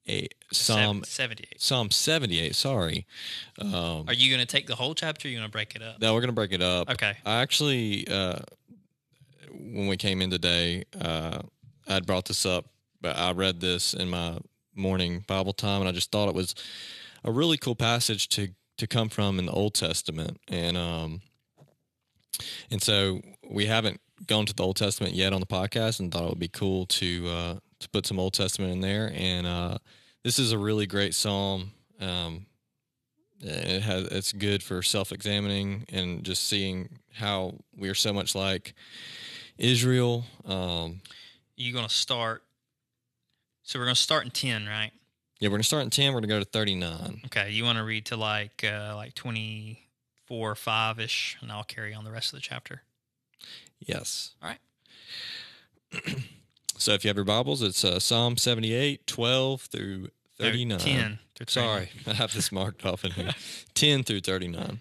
eight, Psalm seventy-eight. Psalm seventy-eight. Sorry. Um, Are you going to take the whole chapter? Or are you going to break it up? no, we're gonna break it up. Okay. I actually, uh, when we came in today, uh, I'd brought this up, but I read this in my morning Bible time, and I just thought it was a really cool passage to to come from in the Old Testament, and um, and so we haven't gone to the Old Testament yet on the podcast, and thought it would be cool to uh, to put some Old Testament in there, and uh, this is a really great psalm. Um, it has it's good for self-examining and just seeing how we are so much like Israel. Um, You're going to start. So we're going to start in ten, right? yeah, we're gonna start in ten. We're gonna go to thirty-nine. Okay. You want to read to like uh, like twenty-four or five ish, and I'll carry on the rest of the chapter. Yes. All right. So if you have your Bibles, it's uh, Psalm seventy-eight, twelve through thirty-nine. ten through thirty-nine. Sorry, I have this marked off in here. ten through thirty-nine.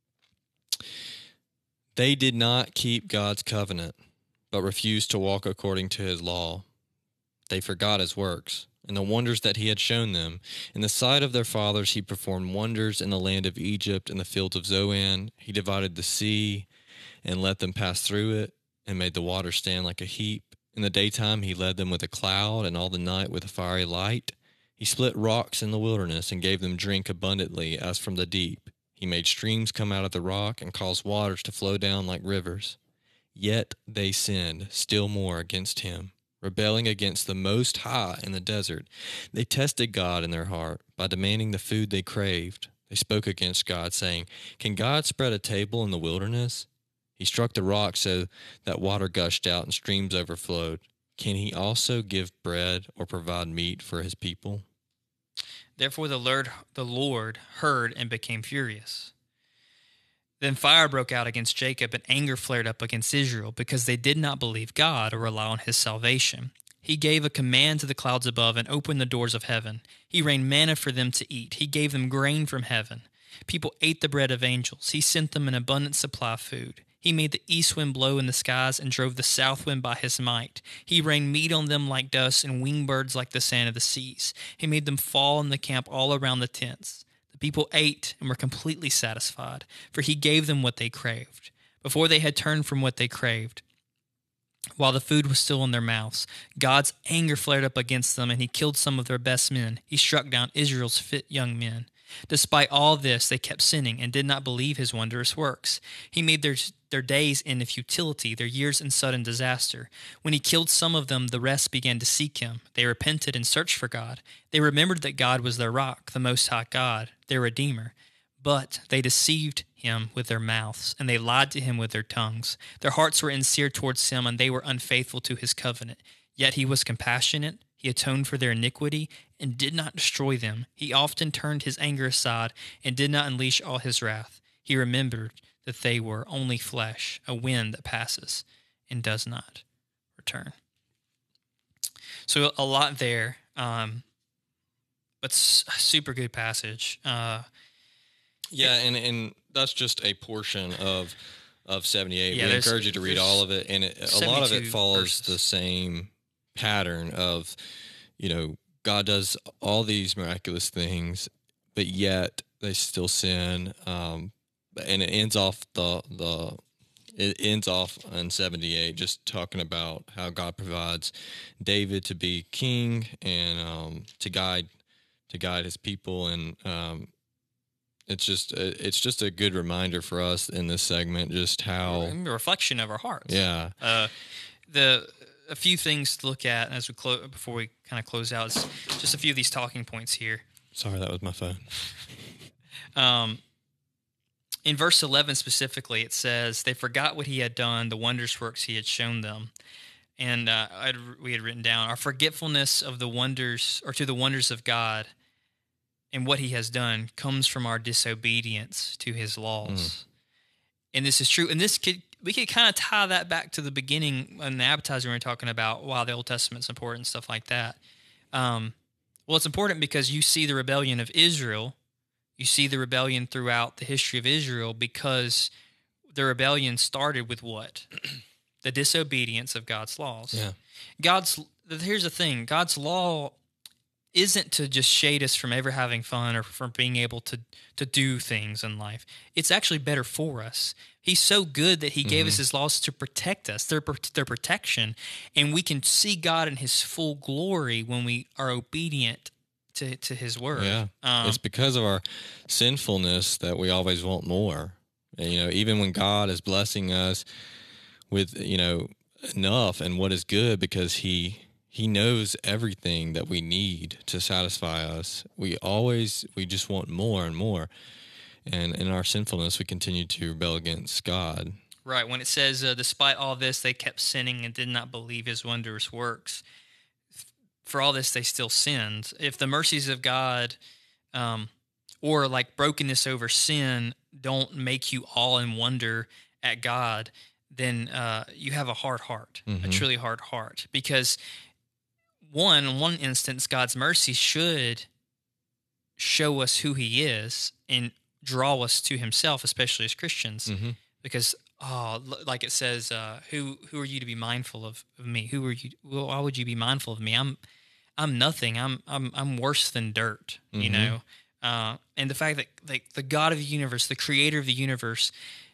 They did not keep God's covenant, but refused to walk according to his law. They forgot his works and the wonders that he had shown them. In the sight of their fathers, he performed wonders in the land of Egypt and the fields of Zoan. He divided the sea and let them pass through it, and made the water stand like a heap. In the daytime he led them with a cloud, and all the night with a fiery light. He split rocks in the wilderness and gave them drink abundantly as from the deep. He made streams come out of the rock and caused waters to flow down like rivers. Yet they sinned still more against him, rebelling against the Most High in the desert. They tested God in their heart by demanding the food they craved. They spoke against God, saying, "Can God spread a table in the wilderness? He struck the rock so that water gushed out and streams overflowed. Can he also give bread or provide meat for his people?" Therefore the Lord, the Lord heard and became furious. Then fire broke out against Jacob, and anger flared up against Israel, because they did not believe God or rely on his salvation. He gave a command to the clouds above and opened the doors of heaven. He rained manna for them to eat. He gave them grain from heaven. People ate the bread of angels. He sent them an abundant supply of food. He made the east wind blow in the skies and drove the south wind by his might. He rained meat on them like dust and winged birds like the sand of the seas. He made them fall in the camp all around the tents. The people ate and were completely satisfied, for he gave them what they craved. Before they had turned from what they craved, while the food was still in their mouths, God's anger flared up against them, and he killed some of their best men. He struck down Israel's fit young men. Despite all this, they kept sinning and did not believe his wondrous works. He made their their days end in futility, their years in sudden disaster. When he killed some of them, the rest began to seek him. They repented and searched for God. They remembered that God was their rock, the Most High God, their Redeemer. But they deceived him with their mouths, and they lied to him with their tongues. Their hearts were insincere towards him, and they were unfaithful to his covenant. Yet he was compassionate. He atoned for their iniquity and did not destroy them. He often turned his anger aside and did not unleash all his wrath. He remembered that they were only flesh, a wind that passes and does not return. So a lot there, um, but a super good passage. Uh, Yeah, and, and that's just a portion of of seventy-eight. Yeah, we there's- encourage you to read there's all of it, and it, a lot of it seventy-two follows verses. the same pattern of, you know, God does all these miraculous things, but yet they still sin. Um, and it ends off the the it ends off in seventy-eight, just talking about how God provides David to be king and um, to guide to guide his people, and um, it's just it's just a good reminder for us in this segment just how a reflection of our hearts. yeah Uh, the a few things to look at as we close before we kind of close out is just a few of these talking points here. sorry that was my phone. Um, in verse eleven specifically, it says they forgot what he had done, the wondrous works he had shown them, and uh, I'd, we had written down our forgetfulness of the wonders, or to the wonders of God, and what he has done comes from our disobedience to his laws. And this is true. And this could we could kind of tie that back to the beginning in the appetizer we were talking about why the Old Testament's important and stuff like that. Um, well, it's important because you see the rebellion of Israel. You see the rebellion throughout the history of Israel because the rebellion started with what? The disobedience of God's laws. Yeah. God's here's the thing. God's law isn't to just shade us from ever having fun or from being able to to do things in life. It's actually better for us. He's so good that he gave Mm-hmm. us his laws to protect us, their, their protection, and we can see God in his full glory when we are obedient to, to his word. Yeah. Um, It's because of our sinfulness that we always want more. And, you know, even when God is blessing us with, you know, enough and what is good, because he he knows everything that we need to satisfy us. We always we just want more and more. And in our sinfulness, we continue to rebel against God. Right. When it says, uh, despite all this, they kept sinning and did not believe his wondrous works. For all this, they still sinned. If the mercies of God, um, or like brokenness over sin, don't make you awe and wonder at God, then uh, you have a hard heart, a Mhm. truly hard heart. Because one, in one instance, God's mercy should show us who he is and draw us to himself, especially as Christians. Mhm. Because oh, l- like it says, uh, who who are you to be mindful of, of me? Who are you? Well, why would you be mindful of me? I'm I'm nothing. I'm I'm I'm worse than dirt. You Mhm. know. Uh, and the fact that like the God of the universe, the Creator of the universe,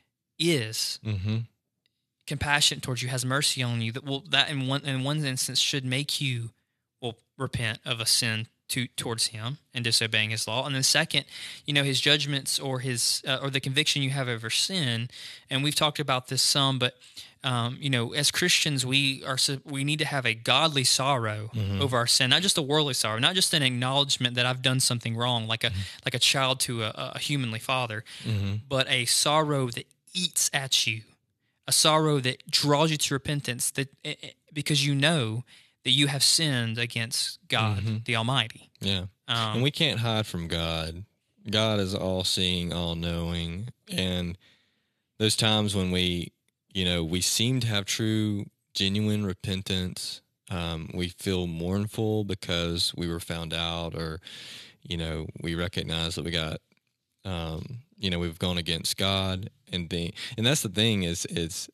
is Mm-hmm. compassionate towards you, has mercy on you. That will that in one in one instance should make you well repent of a sin to towards him and disobeying his law. And then second, you know, his judgments or his uh, or the conviction you have over sin. And we've talked about this some, but um, you know, as Christians, we are so- we need to have a godly sorrow over our sin, not just a worldly sorrow, not just an acknowledgement that I've done something wrong, like a like a child to a, a humanly father, but a sorrow that eats at you, a sorrow that draws you to repentance, that eh, eh, because you know that you have sinned against God, the Almighty. Yeah. Um, And we can't hide from God. God is all seeing, all knowing. And those times when we, you know, we seem to have true, genuine repentance, um, we feel mournful because we were found out, or, you know, we recognize that we got, um, you know, we've gone against God. And the, and that's the thing is, is,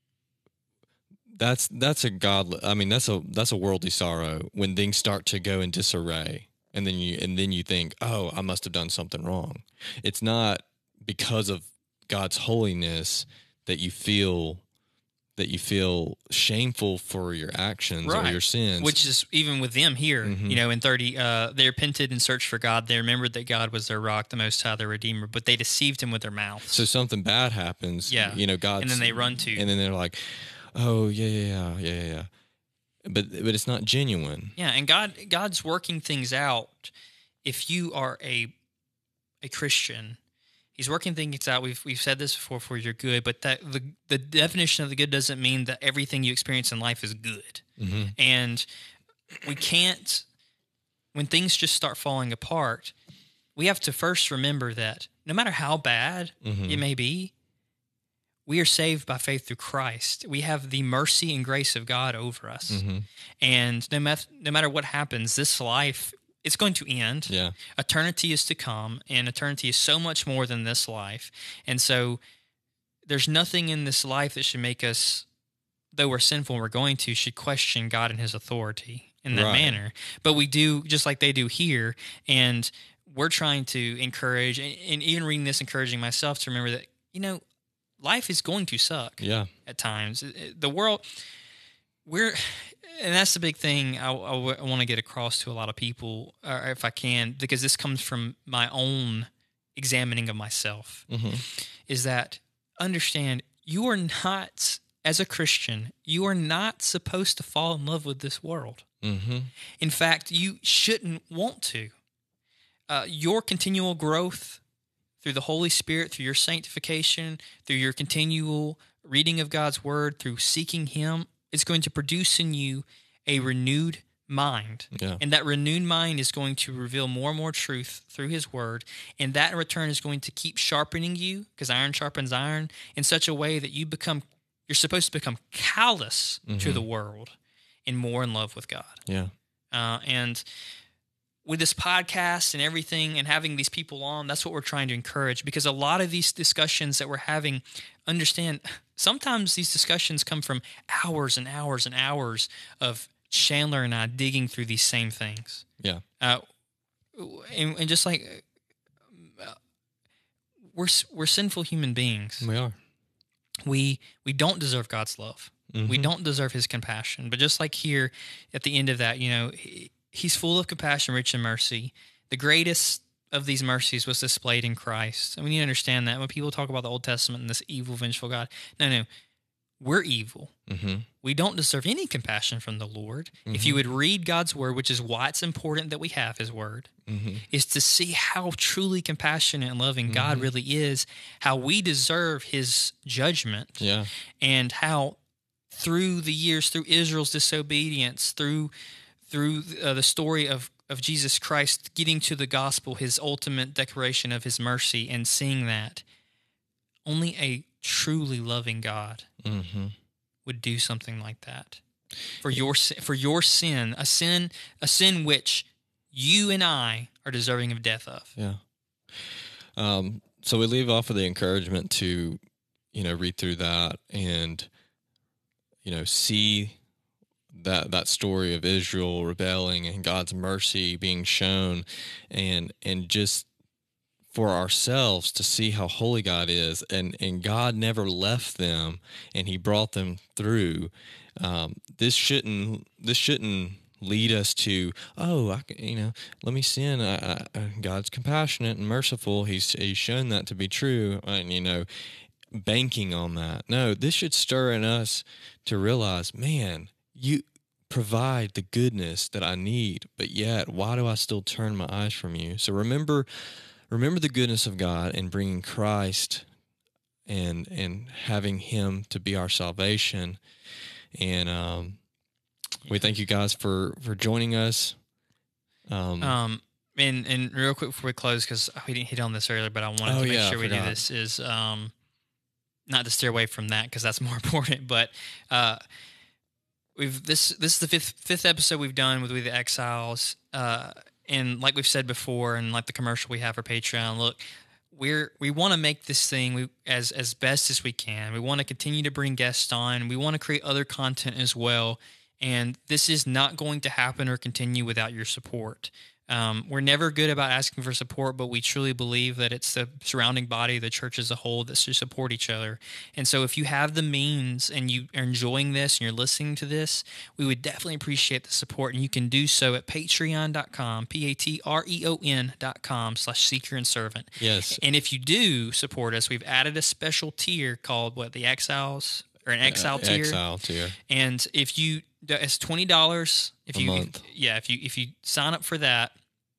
That's that's a godly. I mean, that's a that's a worldly sorrow when things start to go in disarray, and then you and then you think, oh, I must have done something wrong. It's not because of God's holiness that you feel that you feel shameful for your actions or your sins. Which is even with them here, Mhm. you know, in thirty, uh, they repented and searched for God. They remembered that God was their rock, the Most High, their Redeemer, but they deceived him with their mouths. so something bad happens. Yeah. you know, God, And then they run to- and then they're like, oh yeah, yeah, yeah, yeah, yeah, yeah. But but it's not genuine. Yeah, and God God's working things out. If you are a a Christian, He's working things out. We've we've said this before for your good, but that the the definition of the good doesn't mean that everything you experience in life is good. Mm-hmm. And we can't, when things just start falling apart, we have to first remember that no matter how bad Mhm. it may be, we are saved by faith through Christ. We have the mercy and grace of God over us. Mm-hmm. And no, matter no matter what happens, this life, it's going to end. Yeah. Eternity is to come, and eternity is so much more than this life. And so there's nothing in this life that should make us, though we're sinful and we're going to, should question God and his authority in that Right. manner. But we do, just like they do here, and we're trying to encourage, and, and even reading this, encouraging myself to remember that, you know, life is going to suck Yeah. at times. It- it- The world, we're, and that's the big thing I, want to get across to a lot of people, or if I can, because this comes from my own examining of myself, Mm-hmm. is that understand you are not, as a Christian, you are not supposed to fall in love with this world. Mm-hmm. In fact, you shouldn't want to. Uh, your continual growth through the Holy Spirit, through your sanctification, through your continual reading of God's Word, through seeking Him, is going to produce in you a renewed mind. Yeah. And that renewed mind is going to reveal more and more truth through His Word. And that in return is going to keep sharpening you, because iron sharpens iron, in such a way that you become, you're supposed to become callous to the world and more in love with God. Yeah. Uh, and with this podcast and everything and having these people on, that's what we're trying to encourage, because a lot of these discussions that we're having, understand, sometimes these discussions come from hours and hours and hours of Chandler and I digging through these same things. Yeah. Uh, and, and just like uh, we're we're sinful human beings. We are. We we don't deserve God's love. Mm-hmm. We don't deserve His compassion. But just like here at the end of that, you know, he, He's full of compassion, rich in mercy. The greatest of these mercies was displayed in Christ. And we need to understand that when people talk about the Old Testament and this evil, vengeful God, no, no, we're evil. Mm-hmm. We don't deserve any compassion from the Lord. Mm-hmm. If you would read God's word, which is why it's important that we have His word, Mm-hmm. is to see how truly compassionate and loving Mm-hmm. God really is, how we deserve His judgment, Yeah. and how through the years, through Israel's disobedience, through through uh, the story of, of Jesus Christ getting to the gospel, His ultimate declaration of His mercy, and seeing that only a truly loving God Mm-hmm. would do something like that for your si- for your sin, a sin a sin which you and I are deserving of death of. Yeah. Um, so we leave off with the encouragement to, you know, read through that and, you know, see that that story of Israel rebelling and God's mercy being shown, and and just for ourselves to see how holy God is, and, and God never left them, and He brought them through. Um, this shouldn't this shouldn't lead us to, oh, I can, you know, let me sin. I, I, God's compassionate and merciful. He's He's shown that to be true, and you know, banking on that. No, this should stir in us to realize, man, you provide the goodness that I need, but yet why do I still turn my eyes from you? So remember. Remember the goodness of God and bringing Christ and and having Him to be our salvation. And um, we thank you guys for, for joining us. Um, Um, and and real quick before we close, because we didn't hit on this earlier, but I wanted Oh, to make yeah, I sure we do forgot. this, is um, not to steer away from that because that's more important, but uh, we've this this is the fifth fifth episode we've done with We the Exiles. Uh, And like we've said before, and like the commercial we have for Patreon, look, we're we want to make this thing we, as as best as we can. We want to continue to bring guests on. We want to create other content as well. And this is not going to happen or continue without your support. Um, we're never good about asking for support, but we truly believe that it's the surrounding body, the church as a whole, that should support each other. And so if you have the means and you are enjoying this and you're listening to this, we would definitely appreciate the support. And you can do so at patreon.com, P-A-T-R-E-O-N dot com slash seeker and servant. yes. And if you do support us, we've added a special tier called, what, the Exiles? Or an Exile Uh, tier? Exile tier. And if you, it's twenty dollars. If A you, month. If, yeah, if you if you sign up for that,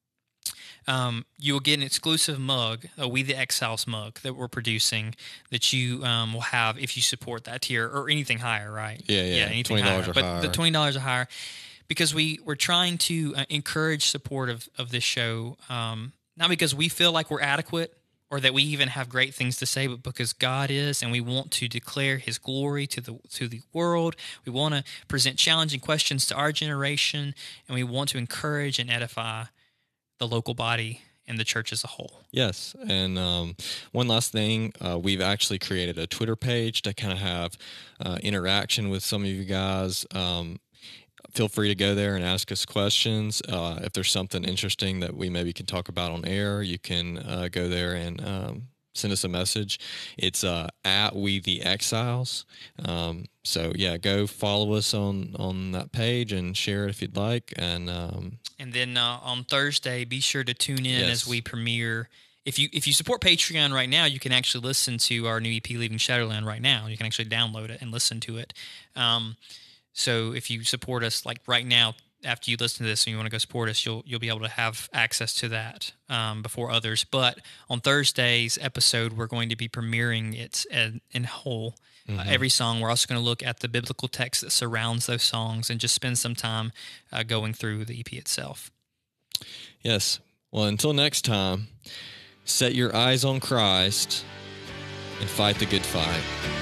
um, you will get an exclusive mug, a We the Exiles mug that we're producing that you um, will have if you support that tier or anything higher, right? Yeah, yeah, anything twenty dollars higher. or but higher. the twenty dollars or higher, because we we're trying to uh, encourage support of of this show, um, not because we feel like we're adequate or that we even have great things to say, but because God is, and we want to declare His glory to the to the world. We want to present challenging questions to our generation, and we want to encourage and edify the local body and the church as a whole. Yes, and um, one last thing, uh, we've actually created a Twitter page to kind of have uh, interaction with some of you guys. Um, feel free to go there and ask us questions. Uh, if there's something interesting that we maybe can talk about on air, you can uh, go there and um, send us a message. It's uh, at We the Exiles. Um, so yeah, go follow us on on that page and share it if you'd like. And um, And then uh, on Thursday, be sure to tune in Yes. as we premiere. If you if you support Patreon right now, you can actually listen to our new E P, Leaving Shadowland, right now. You can actually download it and listen to it. Um, so if you support us like right now, after you listen to this and you want to go support us, you'll you'll be able to have access to that um, before others. But on Thursday's episode, we're going to be premiering it in, in whole. Uh, every song. We're also going to look at the biblical text that surrounds those songs and just spend some time uh, going through the E P itself. yes, well, until next time, set your eyes on Christ and fight the good fight.